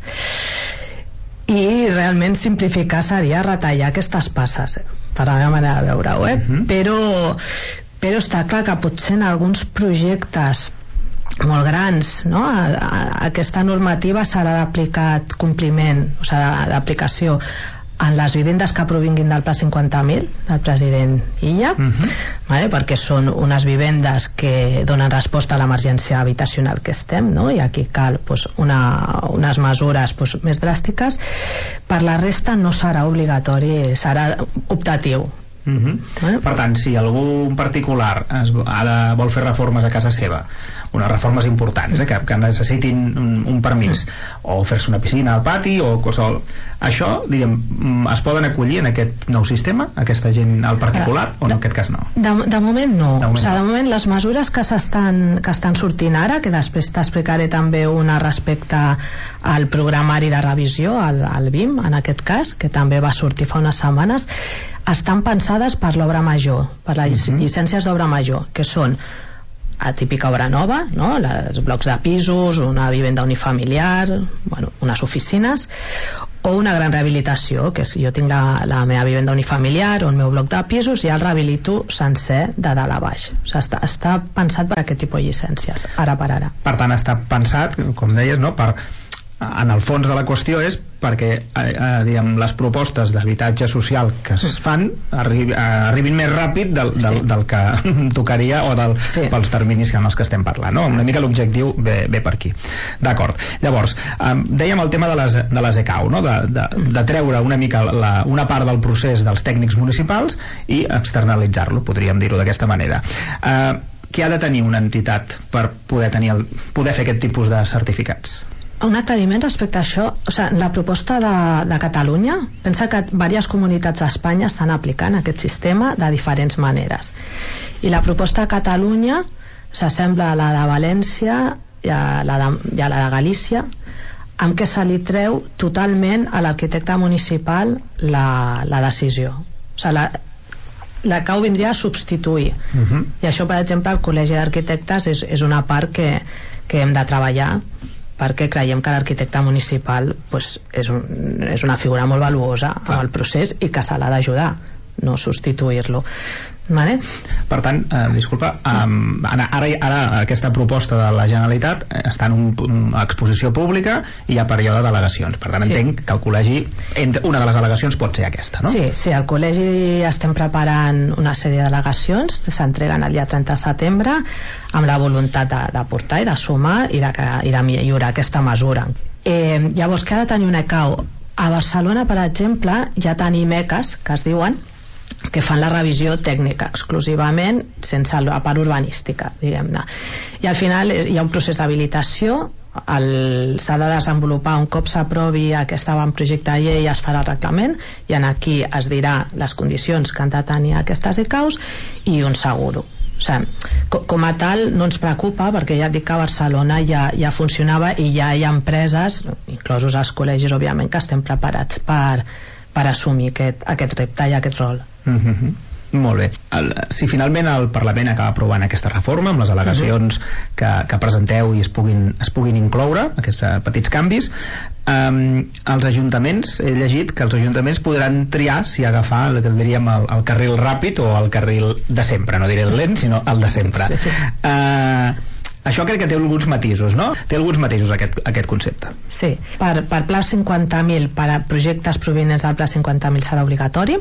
i realment simplificar seria retallar aquestes passes, eh? Per la meva manera de veure-ho, eh? Uh-huh. però, però està clar que potser en alguns projectes molt grans, no?, a, a, aquesta normativa serà d'aplicat compliment, o sigui, d'aplicació en les vivendes que provinguin del Pla cinquanta mil del president Illa, uh-huh. vale? Perquè són unes vivendes que donen resposta a l'emergència habitacional que estem, no?, i aquí cal pues, una, unes mesures pues, més dràstiques. Per la resta no serà obligatori, serà optatiu. Uh-huh. Bueno. Per tant, si algú en particular es, ara vol fer reformes a casa seva, unes reformes importants, eh, que, que necessitin un, un permís, o fer-se una piscina al pati o qualsevol, això, diguem, es poden acollir en aquest nou sistema, aquesta gent al particular, o no, en aquest cas no? De, de moment no. De moment, o sigui, de no. moment les mesures que s'estan que estan sortint ara, que després t'explicaré també una respecte al programari de revisió, al, al B I M, en aquest cas, que també va sortir fa unes setmanes, estan pensades per l'obra major, per les uh-huh. llicències d'obra major, que són a típica obra nova, no?, els blocs de pisos, una vivenda unifamiliar, bueno, unes oficines, o una gran rehabilitació, que si jo tinc la, la meva vivenda unifamiliar o el meu bloc de pisos, ja el rehabilito sencer de dalt a baix. O sigui, està, està pensat per aquest tipus de llicències, ara per ara. Per tant, està pensat, com deies, no?, per... en el fons de la qüestió és perquè eh, eh, diguem, les propostes d'habitatge social que es fan arribi, eh, arribin més ràpid del, del, sí. del que tocaria o del, sí. pels terminis que en els que estem parlant, no? Una mica l'objectiu ve, ve per aquí. D'acord. Llavors, eh, dèiem el tema de les, de les E K U, no? de, de, de treure una mica la, una part del procés dels tècnics municipals i externalitzar-lo, podríem dir-ho d'aquesta manera. Eh, què ha de tenir una entitat per poder, tenir el, poder fer aquest tipus de certificats? Un aclariment respecte a això, o sigui, la proposta de, de Catalunya, pensa que diverses comunitats d'Espanya estan aplicant aquest sistema de diferents maneres, i la proposta de Catalunya s'assembla a la de València i a la de, i a la de Galícia, amb què se li treu totalment a l'arquitecte municipal la, la decisió. O sigui, la, la C A U vindria a substituir, uh-huh. i això, per exemple, el Col·legi d'Arquitectes és, és una part que, que hem de treballar, perquè creiem que l'arquitecte municipal pues, és, un, és una figura molt valuosa en el procés i que se l'ha d'ajudar, no substituir-lo. Vale? Per tant, eh, disculpa, um, ara, ara, ara aquesta proposta de la Generalitat està en un, una exposició pública i hi ha període d'al·legacions. Per tant, sí. entenc que el col·legi, una de les al·legacions pot ser aquesta, no? Sí, sí, al col·legi estem preparant una sèrie d'al·legacions que s'entreguen el dia trenta de setembre amb la voluntat de, de portar i de sumar i de, i de millorar aquesta mesura. Eh, llavors, què ha de tenir una E K U? A Barcelona, per exemple, ja tenim E C As, que es diuen, que fan la revisió tècnica exclusivament sense la part urbanística, diguem-ne, i al final hi ha un procés d'habilitació, s'ha de desenvolupar un cop s'aprovi aquest avantprojecte de llei, es farà el reglament i en aquí es dirà les condicions que han de tenir aquestes E K Us i un seguro. O sigui, com a tal no ens preocupa, perquè ja et dic que a Barcelona ja, ja funcionava i ja hi ha empreses, inclosos els col·legis òbviament, que estem preparats per, per assumir aquest, aquest repte i aquest rol. Mm-hmm. Molt bé. El, si finalment el Parlament acaba aprovant aquesta reforma amb les al·legacions uh-huh. que, que presenteu i es puguin, es puguin incloure aquests petits canvis, um, els ajuntaments, he llegit que els ajuntaments podran triar si agafar el que diríem el, el carril ràpid o el carril de sempre, no diré el lent sinó el de sempre. Sí. Uh, Això crec que té alguns matisos, no? Té alguns matisos aquest, aquest concepte. Sí, per, per Pla cinquanta mil, per a projectes provinents del Pla cinquanta mil serà obligatori.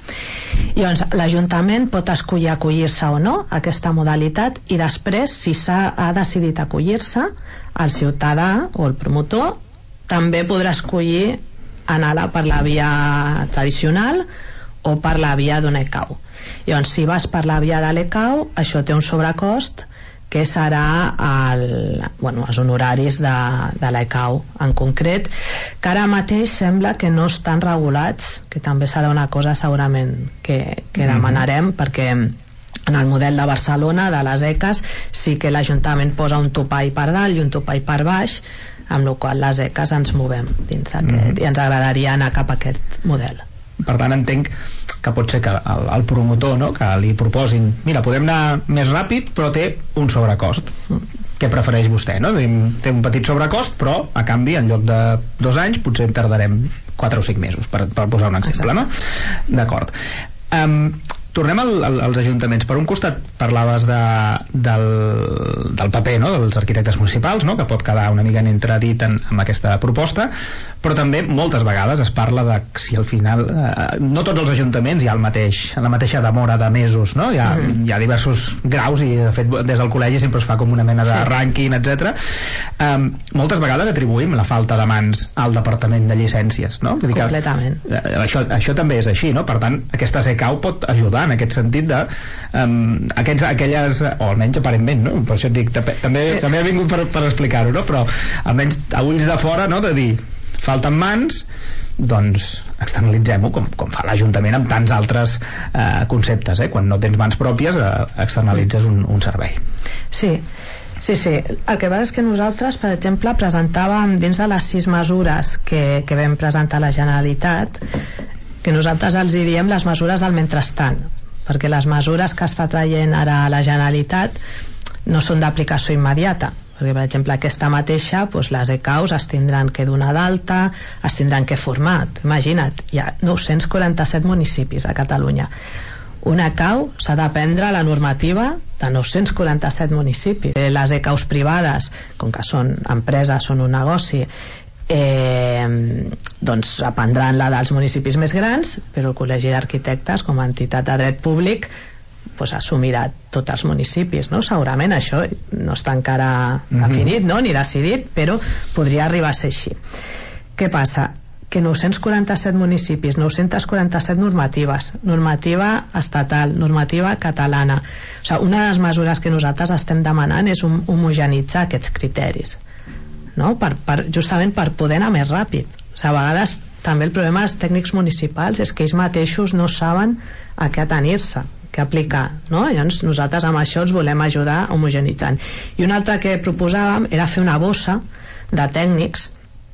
I doncs l'Ajuntament pot escollir acollir-se o no a aquesta modalitat, i després, si s'ha ha decidit acollir-se, el ciutadà o el promotor també podrà escollir anar per la via tradicional o per la via d'una E C A U. I doncs, si vas per la via de l'E C A U, això té un sobrecost que serà el, bueno, els honoraris de, de l'E C A U en concret, que ara mateix sembla que no estan regulats, que també serà una cosa segurament que, que demanarem, mm-hmm. perquè en el model de Barcelona de les E C As sí que l'Ajuntament posa un topall per dalt i un topall per baix, amb la qual les E C As ens movem dins aquest, mm-hmm. i ens agradaria anar cap a aquest model. Per tant, entenc que pot ser que el, el promotor, no?, que li proposin, mira, podem anar més ràpid però té un sobrecost. Què prefereix vostè, no? Té un petit sobrecost, però a canvi en lloc de dos anys potser en tardarem quatre o cinc mesos, per, per posar un exemple. Exacte. No? D'acord. Um, tornem al, al, als ajuntaments. Per un costat parlaves de, del, del paper, no?, dels arquitectes municipals, no?, que pot quedar una mica en entredit en, en aquesta proposta, però també moltes vegades es parla de si al final eh, no tots els ajuntaments hi ha el mateix, la mateixa demora de mesos, no? Hi ha, mm. hi ha diversos graus i de fet des del col·legi sempre es fa com una mena de sí. rànquing, etcètera. Um, moltes vegades atribuïm la falta de mans al departament de llicències, no? Vull dir que, completament. Eh, això, això també és així, no? Per tant, aquesta E C A U pot ajudar en aquest sentit de um, aquests, aquelles, o almenys aparentment, no? Per això et dic, també, sí. també he vingut per, per explicar-ho, no? Però almenys a ulls de fora, no?, de dir falten mans, doncs externalitzem-ho com, com fa l'Ajuntament amb tants altres eh, conceptes, eh? Quan no tens mans pròpies eh, externalitzes un, un servei. Sí, sí, sí. El que passa és que nosaltres, per exemple, presentàvem dins de les sis mesures que, que vam presentar a la Generalitat, que nosaltres els hi diem les mesures del mentrestant, perquè les mesures que està traient ara la Generalitat no són d'aplicació immediata, perquè per exemple aquesta mateixa, doncs les E C A Us es tindran que donar d'alta, es tindran que formar. Imagina't, hi ha nou-cents quaranta-set municipis a Catalunya. Una E C A U s'ha de prendre la normativa de nou-cents quaranta-set municipis. Les E C A Us privades, com que són empreses, són un negoci, eh, doncs aprendran la dels municipis més grans, però el Col·legi d'Arquitectes, com a entitat de dret públic, pues assumirà tots els municipis, no? Segurament això no està encara mm-hmm. definit, no?, ni decidit, però podria arribar a ser així. Què passa? Que nou-cents quaranta-set municipis, nou-cents quaranta-set normatives, normativa estatal, normativa catalana. O sigui, una de les mesures que nosaltres estem demanant és homogenitzar aquests criteris, no?, per, per, justament per poder anar més ràpid. O sigui, a vegades també el problema dels tècnics municipals és que ells mateixos no saben a què atenir-se, que aplicar, no? Llavors nosaltres amb això els volem ajudar homogenitzant. I una altra que proposàvem era fer una bossa de tècnics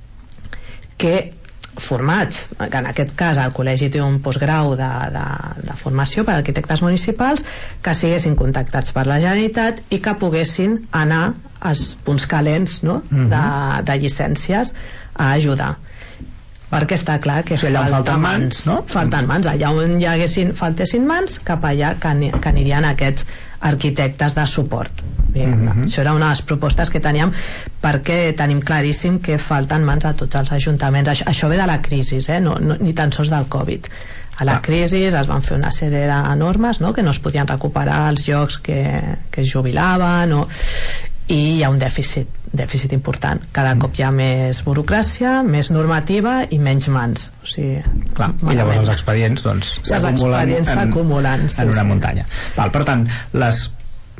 que formats, que en aquest cas el col·legi té un postgrau de, de, de formació per a arquitectes municipals, que siguessin contactats per la Generalitat i que poguessin anar als punts calents, no?, mm-hmm. de, de llicències a ajudar, perquè està clar que o sigui, falten mans, mans, no? Falten mans, allà on hi haguessin, faltessin mans, cap allà que, que anirien aquests arquitectes de suport. Mm-hmm. Això era una de les propostes que teníem, perquè tenim claríssim que falten mans a tots els ajuntaments. Això, això ve de la crisi, eh? no, no, ni tan sols del Covid. A la crisi es van fer una sèrie de normes, no?, que no es podien recuperar els llocs que, que es jubilaven, o... i hi ha un dèficit, dèficit important. Cada cop hi ha més burocràcia, més normativa i menys mans. O sigui, clar, i llavors els expedients doncs, s'acumulen en, s'acumulen, sí, en una sí. muntanya. Val, per tant, les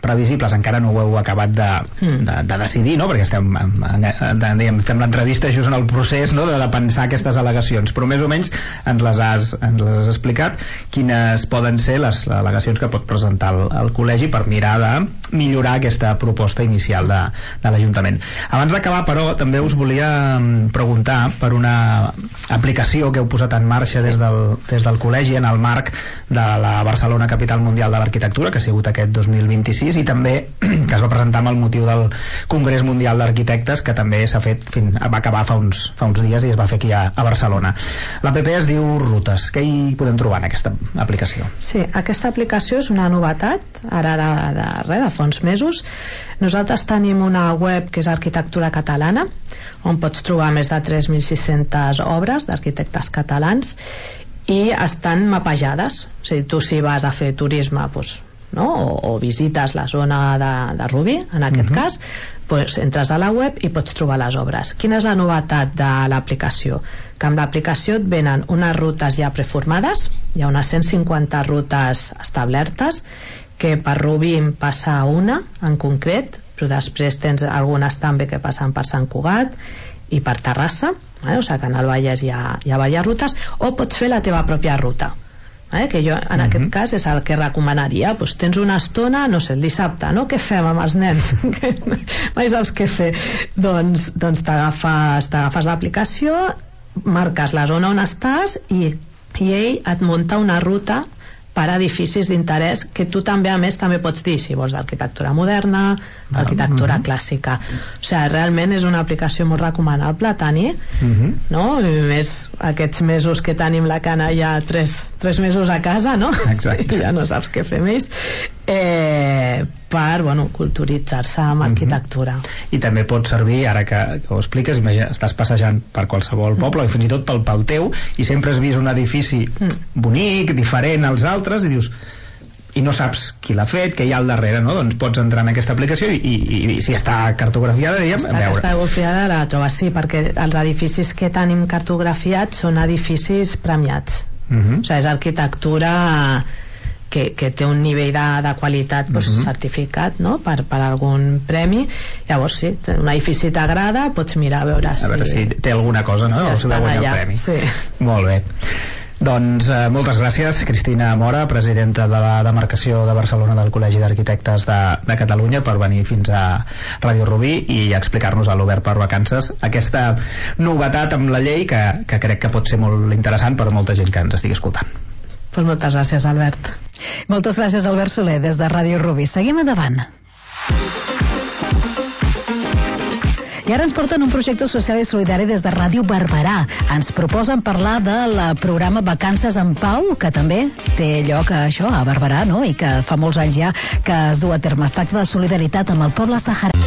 previsibles, encara no ho heu acabat de, de, de decidir, no? Perquè estem, diguem, fem l'entrevista just en el procés, no? de, de pensar aquestes al·legacions, però més o menys ens les has, ens les has explicat quines poden ser les al·legacions que pot presentar el, el col·legi per mirar de millorar aquesta proposta inicial de, de l'Ajuntament. Abans d'acabar, però, també us volia preguntar per una aplicació que heu posat en marxa sí. des, del, des del col·legi en el marc de la Barcelona Capital Mundial de l'Arquitectura, que ha sigut aquest dos mil vint-i-sis, i també que es va presentar amb el motiu del Congrés Mundial d'Arquitectes, que també s'ha fet, fins, va acabar fa uns, fa uns dies i es va fer aquí a, a Barcelona. L'app es diu Rutes. Què hi podem trobar en aquesta aplicació? Sí, aquesta aplicació és una novetat, ara de, de, de, de fa uns mesos. Nosaltres tenim una web que és Arquitectura Catalana, on pots trobar més de tres mil sis-centes obres d'arquitectes catalans i estan mapejades. O sigui, tu si vas a fer turisme, doncs, no? o, o visites la zona de, de Rubí, en aquest uh-huh. cas, doncs entres a la web i pots trobar les obres. Quina és la novetat de l'aplicació? Que amb l'aplicació et venen unes rutes ja preformades, hi ha unes cent cinquanta rutes establertes, que per Rubí en passa una en concret, però després tens algunes també que passen per Sant Cugat i per Terrassa, eh? O sigui que en el Vallès hi ha, hi ha diverses rutes, o pots fer la teva pròpia ruta. Eh, que jo en uh-huh. aquest cas és el que recomanaria. Pues tens una estona, no sé, el dissabte, no? Què fem amb els nens? Mai saps què fer. Doncs, doncs t'agafes, t'agafes l'aplicació, marques la zona on estàs i, i ell et munta una ruta per edificis d'interès que tu també, a més, també pots dir si vols d'arquitectura moderna, d'arquitectura uh-huh. clàssica. O sigui, realment és una aplicació molt recomanable a tenir, uh-huh. no? I més aquests mesos que tenim la cana ja tres, tres mesos a casa, no? Exacte. I ja no saps què fer més. Eh, per, bueno, culturitzar-se amb arquitectura. Uh-huh. I també pot servir, ara que, que ho expliques, imagina, estàs passejant per qualsevol poble, uh-huh. i fins i tot pel, pel teu, i sempre has vist un edifici uh-huh. bonic, diferent als altres, i dius, i no saps qui l'ha fet, què hi ha al darrere, no? Doncs pots entrar en aquesta aplicació i, i, i si està cartografiada, diguem, a veure. Està cartografiada, la trobes, sí, perquè els edificis que tenim cartografiats són edificis premiats. Uh-huh. O sigui, és arquitectura que, que té un nivell de, de qualitat doncs, uh-huh. certificat, no? per, per algun premi. Llavors, sí, un edifici t'agrada, pots mirar a veure si... A veure si té alguna cosa, no? Si o si va guanyar el premi. Sí. Molt bé. Doncs eh, moltes gràcies, Cristina Mora, presidenta de la demarcació de Barcelona del Col·legi d'Arquitectes de, de Catalunya, per venir fins a Ràdio Rubí i explicar-nos a l'Obert per Vacances aquesta novetat amb la llei que, que crec que pot ser molt interessant per a molta gent que ens estigui escoltant. Pues moltes gràcies, Albert. Moltes gràcies, Albert Soler, des de Ràdio Rubí. Seguim endavant. I ara ens porten un projecte social i solidari des de Ràdio Barberà. Ens proposen parlar del programa Vacances en Pau, que també té lloc a això, a Barberà, no? I que fa molts anys ja que es du a terme. Es tracta de solidaritat amb el poble saharià.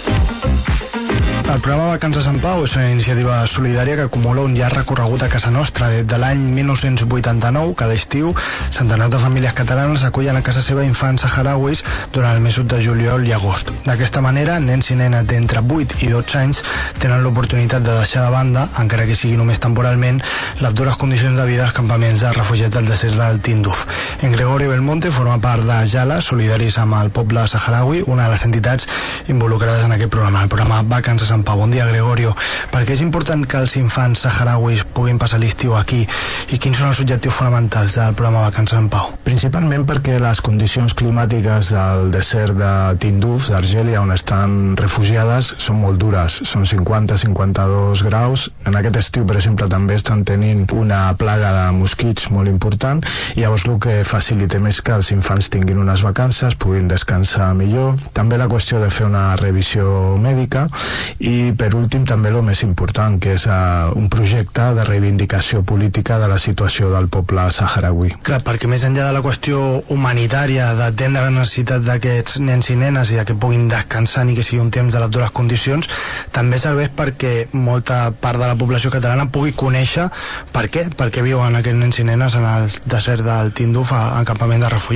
El programa Vacances en Pau és una iniciativa solidària que acumula un llarg recorregut a casa nostra. Des de l'any mil nou-cents vuitanta-nou, cada estiu, centenars de famílies catalanes acullen a casa seva infants saharauis durant el mesos de juliol i agost. D'aquesta manera, nens i nenes d'entre vuit i dotze anys tenen l'oportunitat de deixar de banda, encara que sigui només temporalment, les dures condicions de vida als campaments de refugiats del desert del Tinduf. En Gregorio Belmonte forma part de Jala, solidaris amb el poble saharaui, una de les entitats involucrades en aquest programa, el programa Vacances en Pau. Bon dia, Gregorio. Per què és important que els infants saharauis puguin passar l'estiu aquí i quins són els objectius fonamentals del programa Vacances en Pau? Principalment perquè les condicions climàtiques del desert de Tinduf, d'Argèlia, on estan refugiades, són molt dures. Són cinquanta a cinquanta-dos graus. En aquest estiu, per exemple, també estan tenint una plaga de mosquits molt important i llavors el que facilitem és que els infants tinguin unes vacances, puguin descansar millor. També la qüestió de fer una revisió mèdica i per últim també el més important, que és uh, un projecte de reivindicació política de la situació del poble saharaui. Clar, perquè més enllà de la qüestió humanitària d'atendre les necessitats d'aquests nens i nenes i que puguin descansar ni que sigui un temps de les dures condicions, també serveix perquè molta part de la població catalana pugui conèixer per què, per què viuen aquests nens i nenes en el desert del Tinduf en campament de refugiats.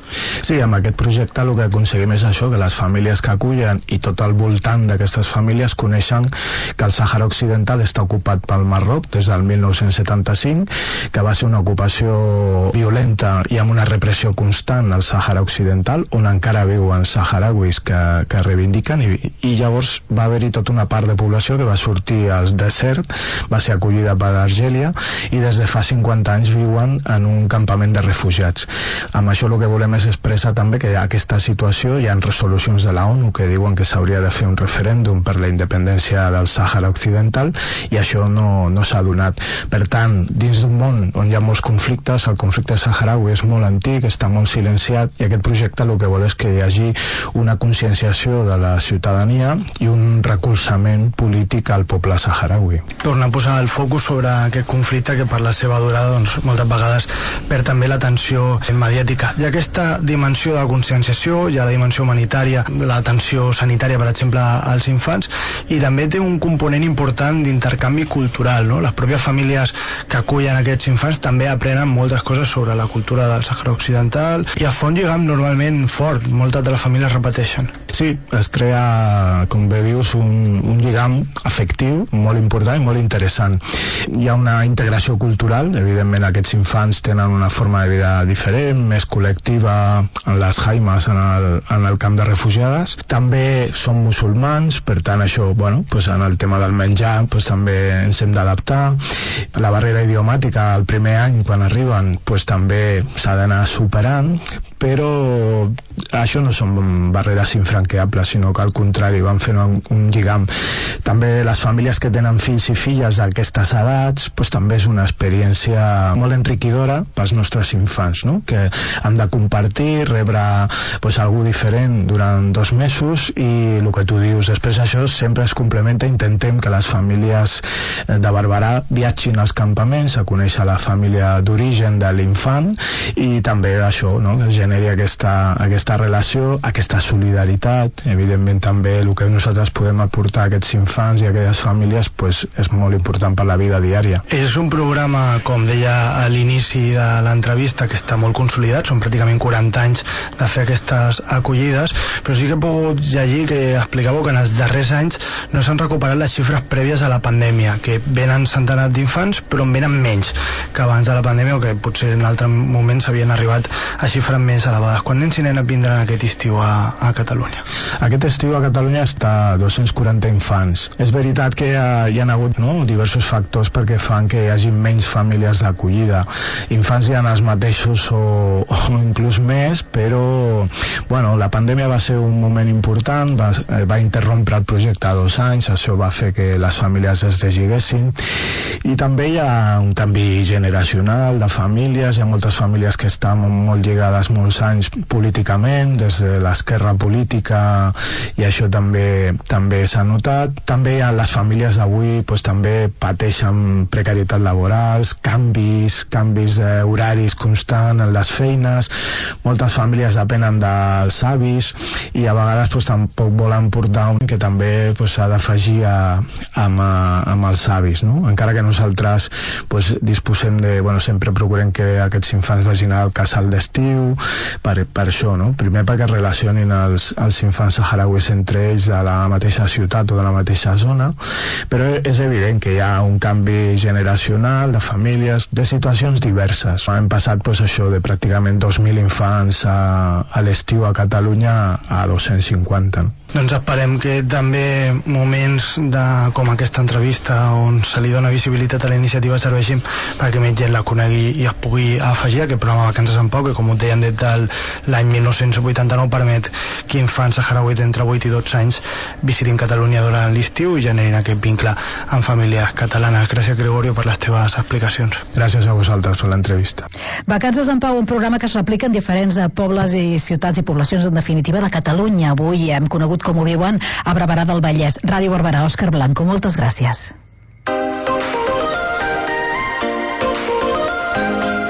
Sí, amb aquest projecte el que aconseguim és això, que les famílies que acullen i tot al voltant d'aquestes famílies coneixen que el Sàhara Occidental està ocupat pel Marroc des del mil nou-cents setanta-cinc, que va ser una ocupació violenta i amb una repressió constant al Sàhara Occidental, on encara viuen saharauis que, que reivindiquen, i, i llavors va haver-hi tota una part de població que va sortir al desert, va ser acollida per Argèlia, i des de fa cinquanta anys viuen en un campament de refugiats. Amb això el que volem és expressar també que aquesta situació, hi ha resolucions de la ONU que diuen que s'hauria de fer un referèndum per la independència del Sàhara Occidental, i això no, no s'ha donat. Per tant, dins d'un món on hi ha molts conflictes, el conflicte saharaui és molt antic, està molt silenciat, i aquest projecte el que vol és que hi hagi una conscienciació de la ciutadania i un recolzament polític al poble saharaui. Torna a posar el focus sobre aquest conflicte que per la seva durada doncs, moltes vegades perd també l'atenció mediàtica. Hi ha aquesta dimensió de conscienciació, hi ha la dimensió humanitària, l'atenció sanitària, per exemple, als infants, i també té un component important d'intercanvi cultural, no? Les pròpies famílies que acullen aquests infants també aprenen moltes coses sobre la cultura del Sàhara Occidental, i es fa un lligam normalment fort, moltes de les famílies repeteixen. Sí, es crea, com bé dius, un, un lligam afectiu molt important i molt interessant. Hi ha una integració cultural, evidentment aquests infants tenen una forma de vida diferent, més col·lectiva en les jaimes, en el, en el camp de refugiades. També són musulmans, per tant això, bueno, pues en el tema del menjar pues també ens hem d'adaptar. La barrera idiomàtica el primer any quan arriben pues també s'ha d'anar superant, però això no són barreres infranqueables, sinó que al contrari van fent un, un lligam. També les famílies que tenen fills i filles d'aquestes edats pues també és una experiència molt enriquidora pels nostres infants, no? Que han de compartir, rebre pues, algú diferent durant dos mesos, i el que tu dius, després això sempre es complementa. Intentem que les famílies de Barberà viatgin als campaments a conèixer la família d'origen de l'infant, i també això, no? Que es generi aquesta, aquesta relació, aquesta solidaritat. Evidentment també el que nosaltres podem aportar a aquests infants i a aquelles famílies pues, és molt important per la vida diària. És un programa, com deia a l'inici de l'entrevista, que està molt consolidat, són pràcticament quaranta anys de fer aquestes acollides, però sí que he pogut llegir que explicàveu que en els darrers anys no s'han recuperat les xifres prèvies a la pandèmia, que venen centenars d'infants però en venen menys que abans de la pandèmia, o que potser en altres moments havien arribat a xifres més elevades. Quan nens i nenes vindran aquest estiu a, a Catalunya? Aquest estiu a Catalunya està a dos-cents quaranta infants. És veritat que hi ha, hi ha hagut no, diversos factors perquè fan que hi hagi menys famílies d'acollida. Infants hi ha els mateixos o, o inclús més, però bueno, la pandèmia va ser un moment important, va, va interrompre el projecte a dos anys, això va fer que les famílies es deslligessin, i també hi ha un canvi generacional de famílies. Hi ha moltes famílies que estan molt lligades molts anys políticament, des de l'esquerra política, i això també també s'ha notat. També hi ha les famílies d'avui pues, també pateixen precarietat laborals, canvis, canvis d'horaris constant en les feines. Moltes famílies depenen dels avis, i a vegades pues, tampoc volen portar un que també pues, s'ha d'afegir amb, amb els avis, no? Encara que nosaltres pues, disposem de, bueno, sempre procurem que aquests infants vagin al casal d'estiu per, per això, no? Primer perquè es relacionin els, els infants saharauis entre ells de la mateixa ciutat o de la mateixa zona, però és evident que hi ha un canvi generacional de famílies, de situacions diverses. Hem passat pues, això de pràcticament dos mil infants a, a l'estiu a Catalunya a dos-cents cinquanta. Doncs esperem que també moments de, com aquesta entrevista on se li dona visibilitat a la iniciativa serveixin perquè més gent la conegui i es pugui afegir a aquest programa Vacances en Pau, que com ho deien des de l'any mil nou-cents vuitanta-nou permet que infants saharauis d'entre vuit i dotze anys visitin Catalunya durant l'estiu i generin aquest vincle amb famílies catalanes. Gràcies, Gregorio, per les teves explicacions. Gràcies a vosaltres per l'entrevista. Vacances en Pau, un programa que es replica en diferents pobles i ciutats i poblacions, en definitiva, de Catalunya. Avui hem conegut com ho viuen a Barberà del Vallès. Ràdio Barberà, Òscar Blanco, moltes gràcies.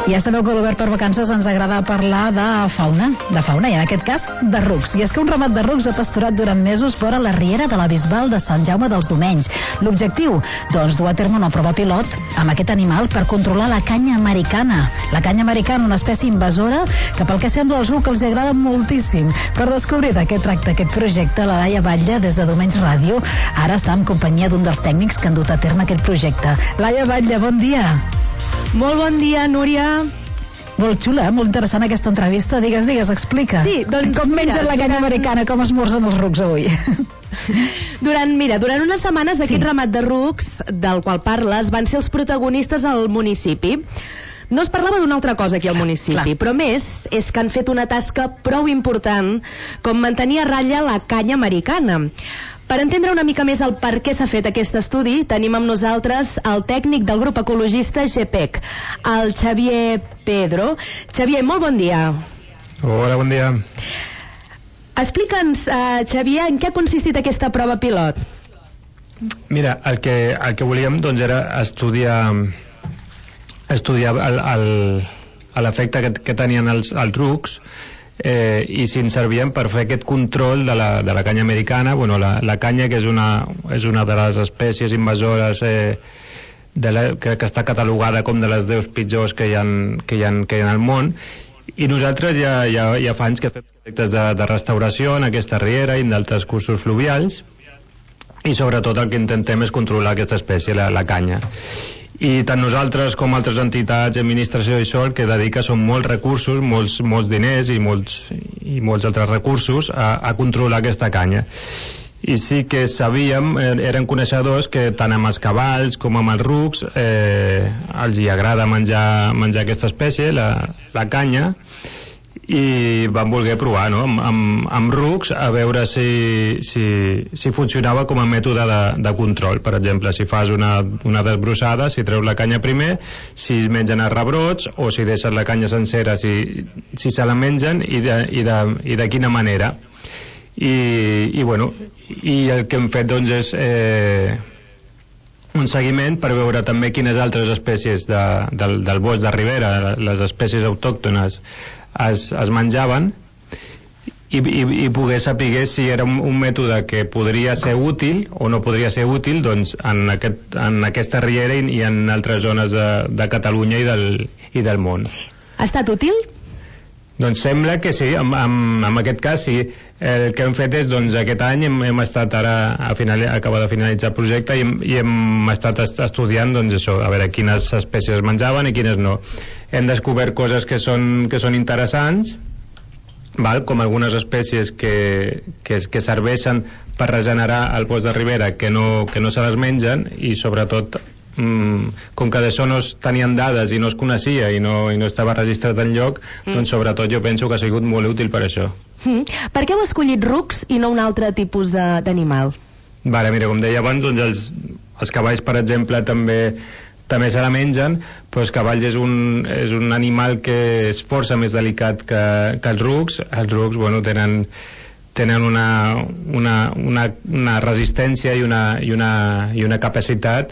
Ja sabeu que a l'Obert per Vacances ens agrada parlar de fauna, de fauna i en aquest cas de rucs. I és que un ramat de rucs ha pasturat durant mesos vora la riera de la Bisbal de Sant Jaume dels Domenys. L'objectiu? Doncs dur a terme una prova pilot amb aquest animal per controlar la canya americana. La canya americana, una espècie invasora que pel que sembla als rucs els agrada moltíssim. Per descobrir de què tracta aquest projecte, la Laia Batlle, des de Domenys Ràdio, ara està en companyia d'un dels tècnics que han dut a terme aquest projecte. Laia Batlle, bon dia. Molt bon dia, Núria. Molt xula, molt interessant aquesta entrevista. Digues, digues, explica. Sí, doncs, com mengen mira, la canya durant... americana, com esmorzen els rucs avui? Durant, mira, durant unes setmanes aquest sí. ramat de rucs del qual parles van ser els protagonistes al municipi. No es parlava d'una altra cosa aquí al municipi, Clar. però més és que han fet una tasca prou important com mantenir a ratlla la canya americana. Per entendre una mica més el per què s'ha fet aquest estudi, tenim amb nosaltres el tècnic del grup ecologista G P E C, el Xavier Pedro. Xavier, molt bon dia. Hola, bon dia. Explica'ns, uh, Xavier, en què ha consistit aquesta prova pilot? Mira, el que, el que volíem doncs, era estudiar, estudiar l'efecte que, que tenien els, els rucs, Eh, i si ens servien per fer aquest control de la, de la canya americana. Bueno, la, la canya, que és una, és una de les espècies invasores eh, de la, que, que està catalogada com de les deu pitjors que hi ha, que hi ha, que hi ha al món, i nosaltres ja, ja, ja fa anys que fem projectes de, de restauració en aquesta riera i en d'altres cursos fluvials, i sobretot el que intentem és controlar aquesta espècie, la, la canya. I tant nosaltres com altres entitats, administració i sol, que dedica són molts recursos, molts, molts diners i molts, i molts altres recursos a, a controlar aquesta canya. I sí que sabíem, eren coneixedors que tant amb els cavalls com amb els rucs eh, els hi agrada menjar, menjar aquesta espècie, la, la canya, i vam voler provar, no?, amb, amb, amb rucs, a veure si, si, si funcionava com a mètode de, de control. Per exemple, si fas una, una desbrossada, si treus la canya primer, si mengen els rebrots, o si deixes la canya sencera, si, si se la mengen i de, i de, i de quina manera. I, i bueno, i el que hem fet doncs és eh, un seguiment per veure també quines altres espècies de, del, del bosc de ribera, les espècies autòctones, Es, es menjaven, i, i, i poder saber si era un, un mètode que podria ser útil o no podria ser útil doncs, en, aquest, en aquesta riera i, i en altres zones de, de Catalunya i del, i del món. Ha estat útil? Doncs sembla que sí, en, en, en aquest cas sí. El que hem fet és, doncs, aquest any hem, hem estat ara a final, acaba de finalitzar el projecte i hem, i hem estat estudiant, doncs, això, a veure quines espècies menjaven i quines no. Hem descobert coses que són, que són interessants, val? Com algunes espècies que, que, que serveixen per regenerar el bosc de ribera, que no, que no se les mengen, i sobretot mm, com que d'això no es tenien dades i no es coneixia i no, i no estava registrat enlloc, mm. doncs sobretot jo penso que ha sigut molt útil per això. Mm. Per què heu escollit rucs i no un altre tipus d'animal? Vale, mira, com deia abans, doncs els, els cavalls, per exemple, també també se la mengen, però els cavalls és un, és un animal que és força més delicat que, que els rucs. Els rucs, bueno, tenen tenen una, una, una, una resistència i una, i una, i una capacitat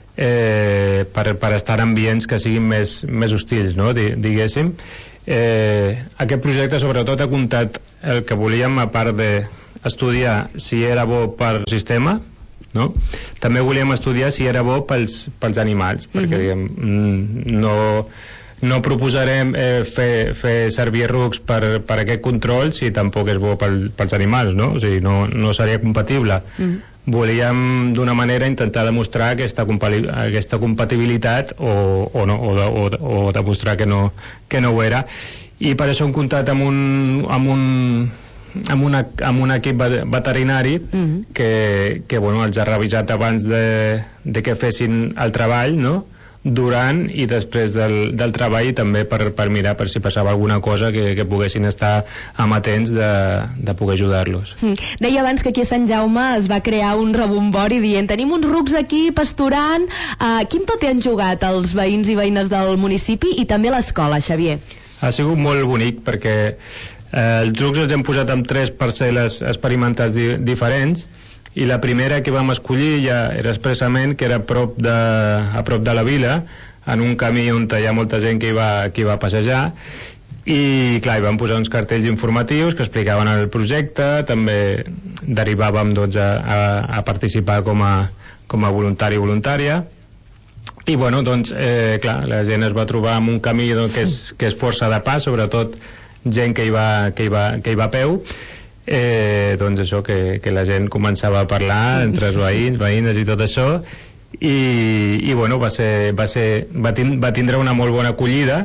eh, per, per estar en ambients que siguin més, més hostils, no? Diguéssim. Eh, aquest projecte sobretot ha comptat el que volíem, a part d'estudiar si era bo per sistema, no? També volíem estudiar si era bo pels, pels animals, perquè diguem, no, no proposarem eh, fer, fer servir rucs per, per aquest control si tampoc és bo pel, pels animals, no? O sigui, no, no seria compatible. Mm. Volíem d'una manera intentar demostrar aquesta, aquesta compatibilitat o, o, no, o, o, o demostrar que no, que no ho era, i per això hem comptat amb un, amb un amb, una, amb un equip veterinari mm-hmm. que, que bueno, els ha revisat abans de, de que fessin el treball, no? Durant i després del, del treball, i també per, per mirar per si passava alguna cosa que, que poguessin estar amatents de, de poder ajudar-los. Mm. Deia abans que aquí a Sant Jaume es va crear un rebombori dient tenim uns rucs aquí pasturant. Uh, quin paper han jugat els veïns i veïnes del municipi i també l'escola, Xavier? Ha sigut molt bonic perquè Eh, els rucs els hem posat amb tres parcel·les experimentals di diferents, i la primera que vam escollir ja era expressament que era a prop de, a prop de la vila, en un camí on hi ha molta gent que hi va, que hi va passejar, i clar, hi van posar uns cartells informatius que explicaven el projecte, també derivàvem doncs, a, a, a participar com a, com a voluntari o voluntària, i bueno, doncs, eh, clar, la gent es va trobar en un camí doncs, que, és, que és força de pas, sobretot gent que hi va, que hi va, que hi va a peu, eh, doncs això, que, que la gent començava a parlar entre els veïns, veïnes i tot això, i, i bueno, va, ser, va, ser, va, tin, va tindre una molt bona acollida,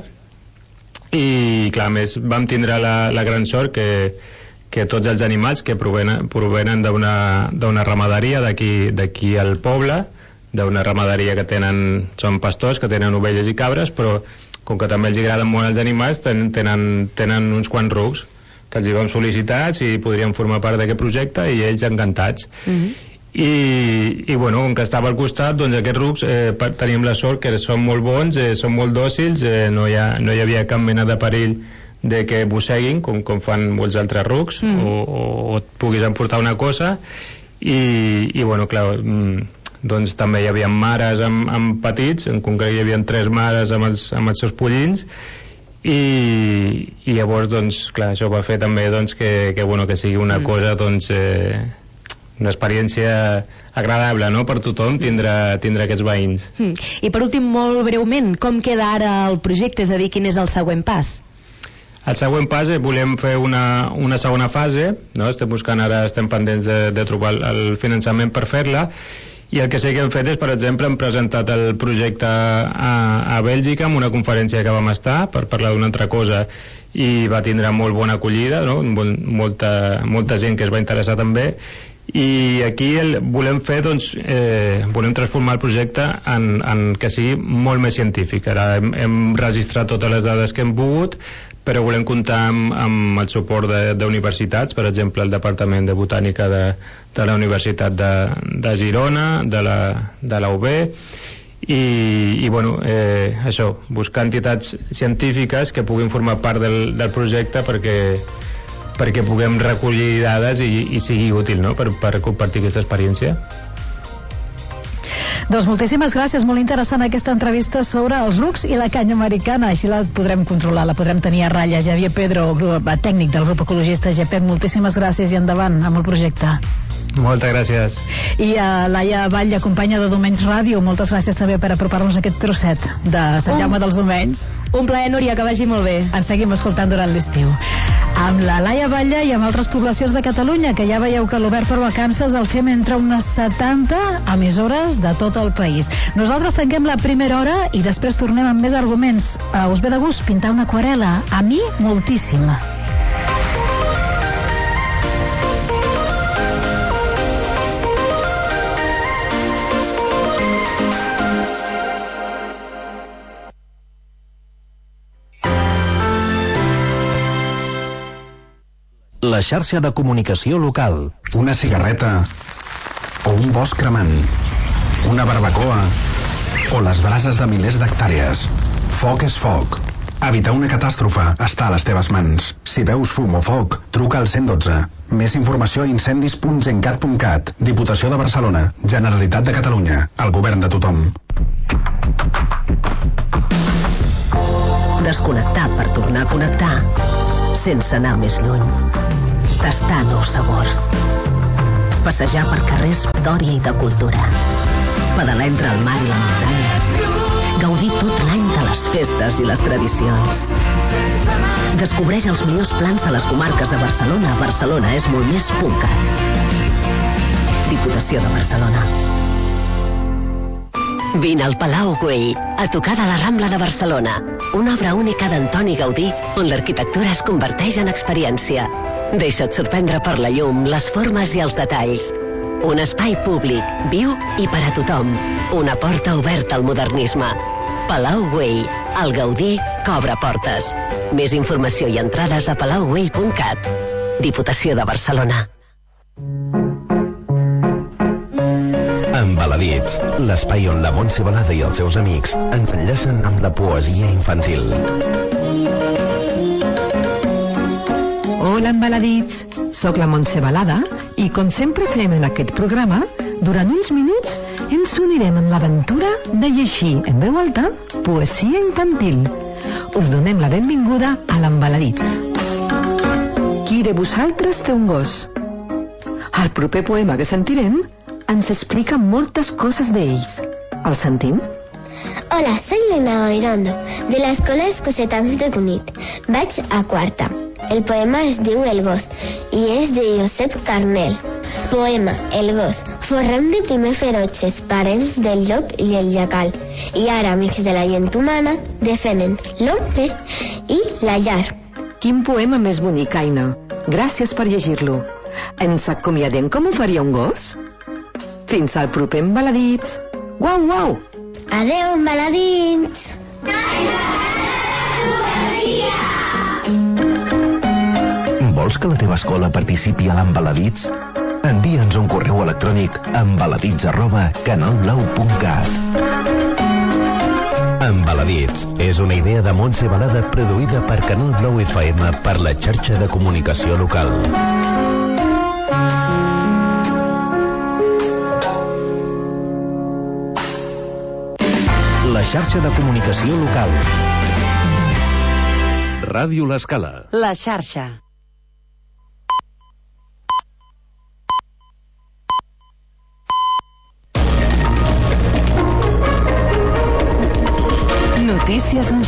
i clar, més vam tindre la, la gran sort que, que tots els animals que provenen, provenen d'una ramaderia d'aquí al poble, d'una ramaderia que tenen, són pastors que tenen ovelles i cabres, però com que també els agraden molt els animals, ten, tenen, tenen uns quants rucs que els hi vam sol·licitar si podrien formar part d'aquest projecte, i ells encantats. Mm-hmm. I, i bueno, com que estava al costat, doncs aquests rucs eh, tenim la sort que són molt bons, eh, són molt dòcils, eh, no, hi ha, no hi havia cap mena de perill de que mosseguin com, com fan molts altres rucs, mm. o, o, o et puguis emportar una cosa, i, i bueno, clar, doncs també hi havia mares amb, amb petits, en concret hi havia tres mares amb els, amb els seus pollins, i, i llavors doncs clar, això va fer també doncs, que, que, bueno, que sigui una mm. cosa doncs eh, una experiència agradable, no?, per tothom tindre, tindre aquests veïns. Mm. I per últim, molt breument, com queda ara el projecte? És a dir, quin és el següent pas? El següent pas és volem fer una, una segona fase, no? Estem buscant ara, estem pendents de, de trobar el finançament per fer-la, i el que sí que hem fet és, per exemple, hem presentat el projecte a, a Bèlgica en una conferència que vam estar per parlar d'una altra cosa, i va tindre molt bona acollida, no? Mol, molta, molta gent que es va interessar també, i aquí el, volem fer doncs, eh, volem transformar el projecte en, en que sigui molt més científic. Ara hem, hem registrat totes les dades que hem pogut, però volem comptar amb, amb el suport d'universitats, per exemple el Departament de Botànica de, de la Universitat de, de Girona, de la, de la U B, i, i bueno, eh, això, buscar entitats científiques que puguin formar part del, del projecte perquè perquè puguem recollir dades i, i sigui útil, no?, per, per compartir aquesta experiència. Doncs moltíssimes gràcies, molt interessant aquesta entrevista sobre els rucs i la canya americana, així la podrem controlar, la podrem tenir a ratlla. Javier Pedro, tècnic del grup ecologista G P E C, moltíssimes gràcies i endavant amb el projecte. Moltes gràcies. I a Laia Batlle, companya de Domenys Ràdio, moltes gràcies també per apropar-nos aquest trosset de Sant Jaume dels Domenys. Un plaer, Núria, que vagi molt bé. Ens seguim escoltant durant l'estiu. Amb la Laia Batlle i amb altres poblacions de Catalunya, que ja veieu que l'Obert per Vacances el fem entre unes setanta emissores de tot el país. Nosaltres tanquem la primera hora i després tornem amb més arguments. Uh, us ve de gust pintar una aquarel·la? A mi, moltíssima. La xarxa de comunicació local. Una cigarreta o un bosc cremant, una barbacoa o les brases de milers d'hectàrees. Foc és foc. Evitar una catàstrofe està a les teves mans. Si veus fum o foc, truca al cent dotze. Més informació a incendis punt gencat punt cat. Diputació de Barcelona, Generalitat de Catalunya, el govern de tothom. Desconnectar per tornar a connectar, sense anar més lluny. Tastar nous sabors. Passejar per carrers d'Òria i de cultura. Pedalar entre el mar i la muntanya. Gaudir tot l'any de les festes i les tradicions. Descobreix els millors plans de les comarques de Barcelona a barcelona és molt més punt cat. Diputació de Barcelona. Vine al Palau Güell, a tocar de la Rambla de Barcelona. Una obra única d'Antoni Gaudí, on l'arquitectura es converteix en experiència. Deixa't sorprendre per la llum, les formes i els detalls. Un espai públic, viu i per a tothom. Una porta oberta al modernisme. Palau Güell, el Gaudí que obre portes. Més informació i entrades a palau güell punt cat. Diputació de Barcelona. Embaladits, l'espai on la Montse Balada i els seus amics ens enllacen amb la poesia infantil. Hola, embaladits! Soc la Montse Balada i, com sempre fem en aquest programa, durant uns minuts ens unirem en l'aventura de llegir en veu alta poesia infantil. Us donem la benvinguda a l'Embaladits. Qui de vosaltres té un gos? El proper poema que sentirem ens explica moltes coses d'ells. El sentim? Hola, soy Lena Bairando, de la Escola Escosetans de Cunit. Vaig a quarta. El poema es diu El gos i és de Josep Carnel. Poema El gos. Forrem de primer ferotges, parents del llop i el jacal, i ara, amics de la gent humana, defenen l'home i la llar. Quin poema més bonic, Aina. Gràcies per llegir-lo. Ens acomiadem com ho faria un gos? Fins al proper Embaladits. Guau, guau! Adeu, Embaladits! Vols que la teva escola participi a l'Embaladits? Envia'ns un correu electrònic a embaladits arroba canal blau punt cat. Embaladits és una idea de Montse Balada produïda per Canal Blau F M per la xarxa de comunicació local. La xarxa de comunicació local. Ràdio L'Escala. La xarxa. Notícies en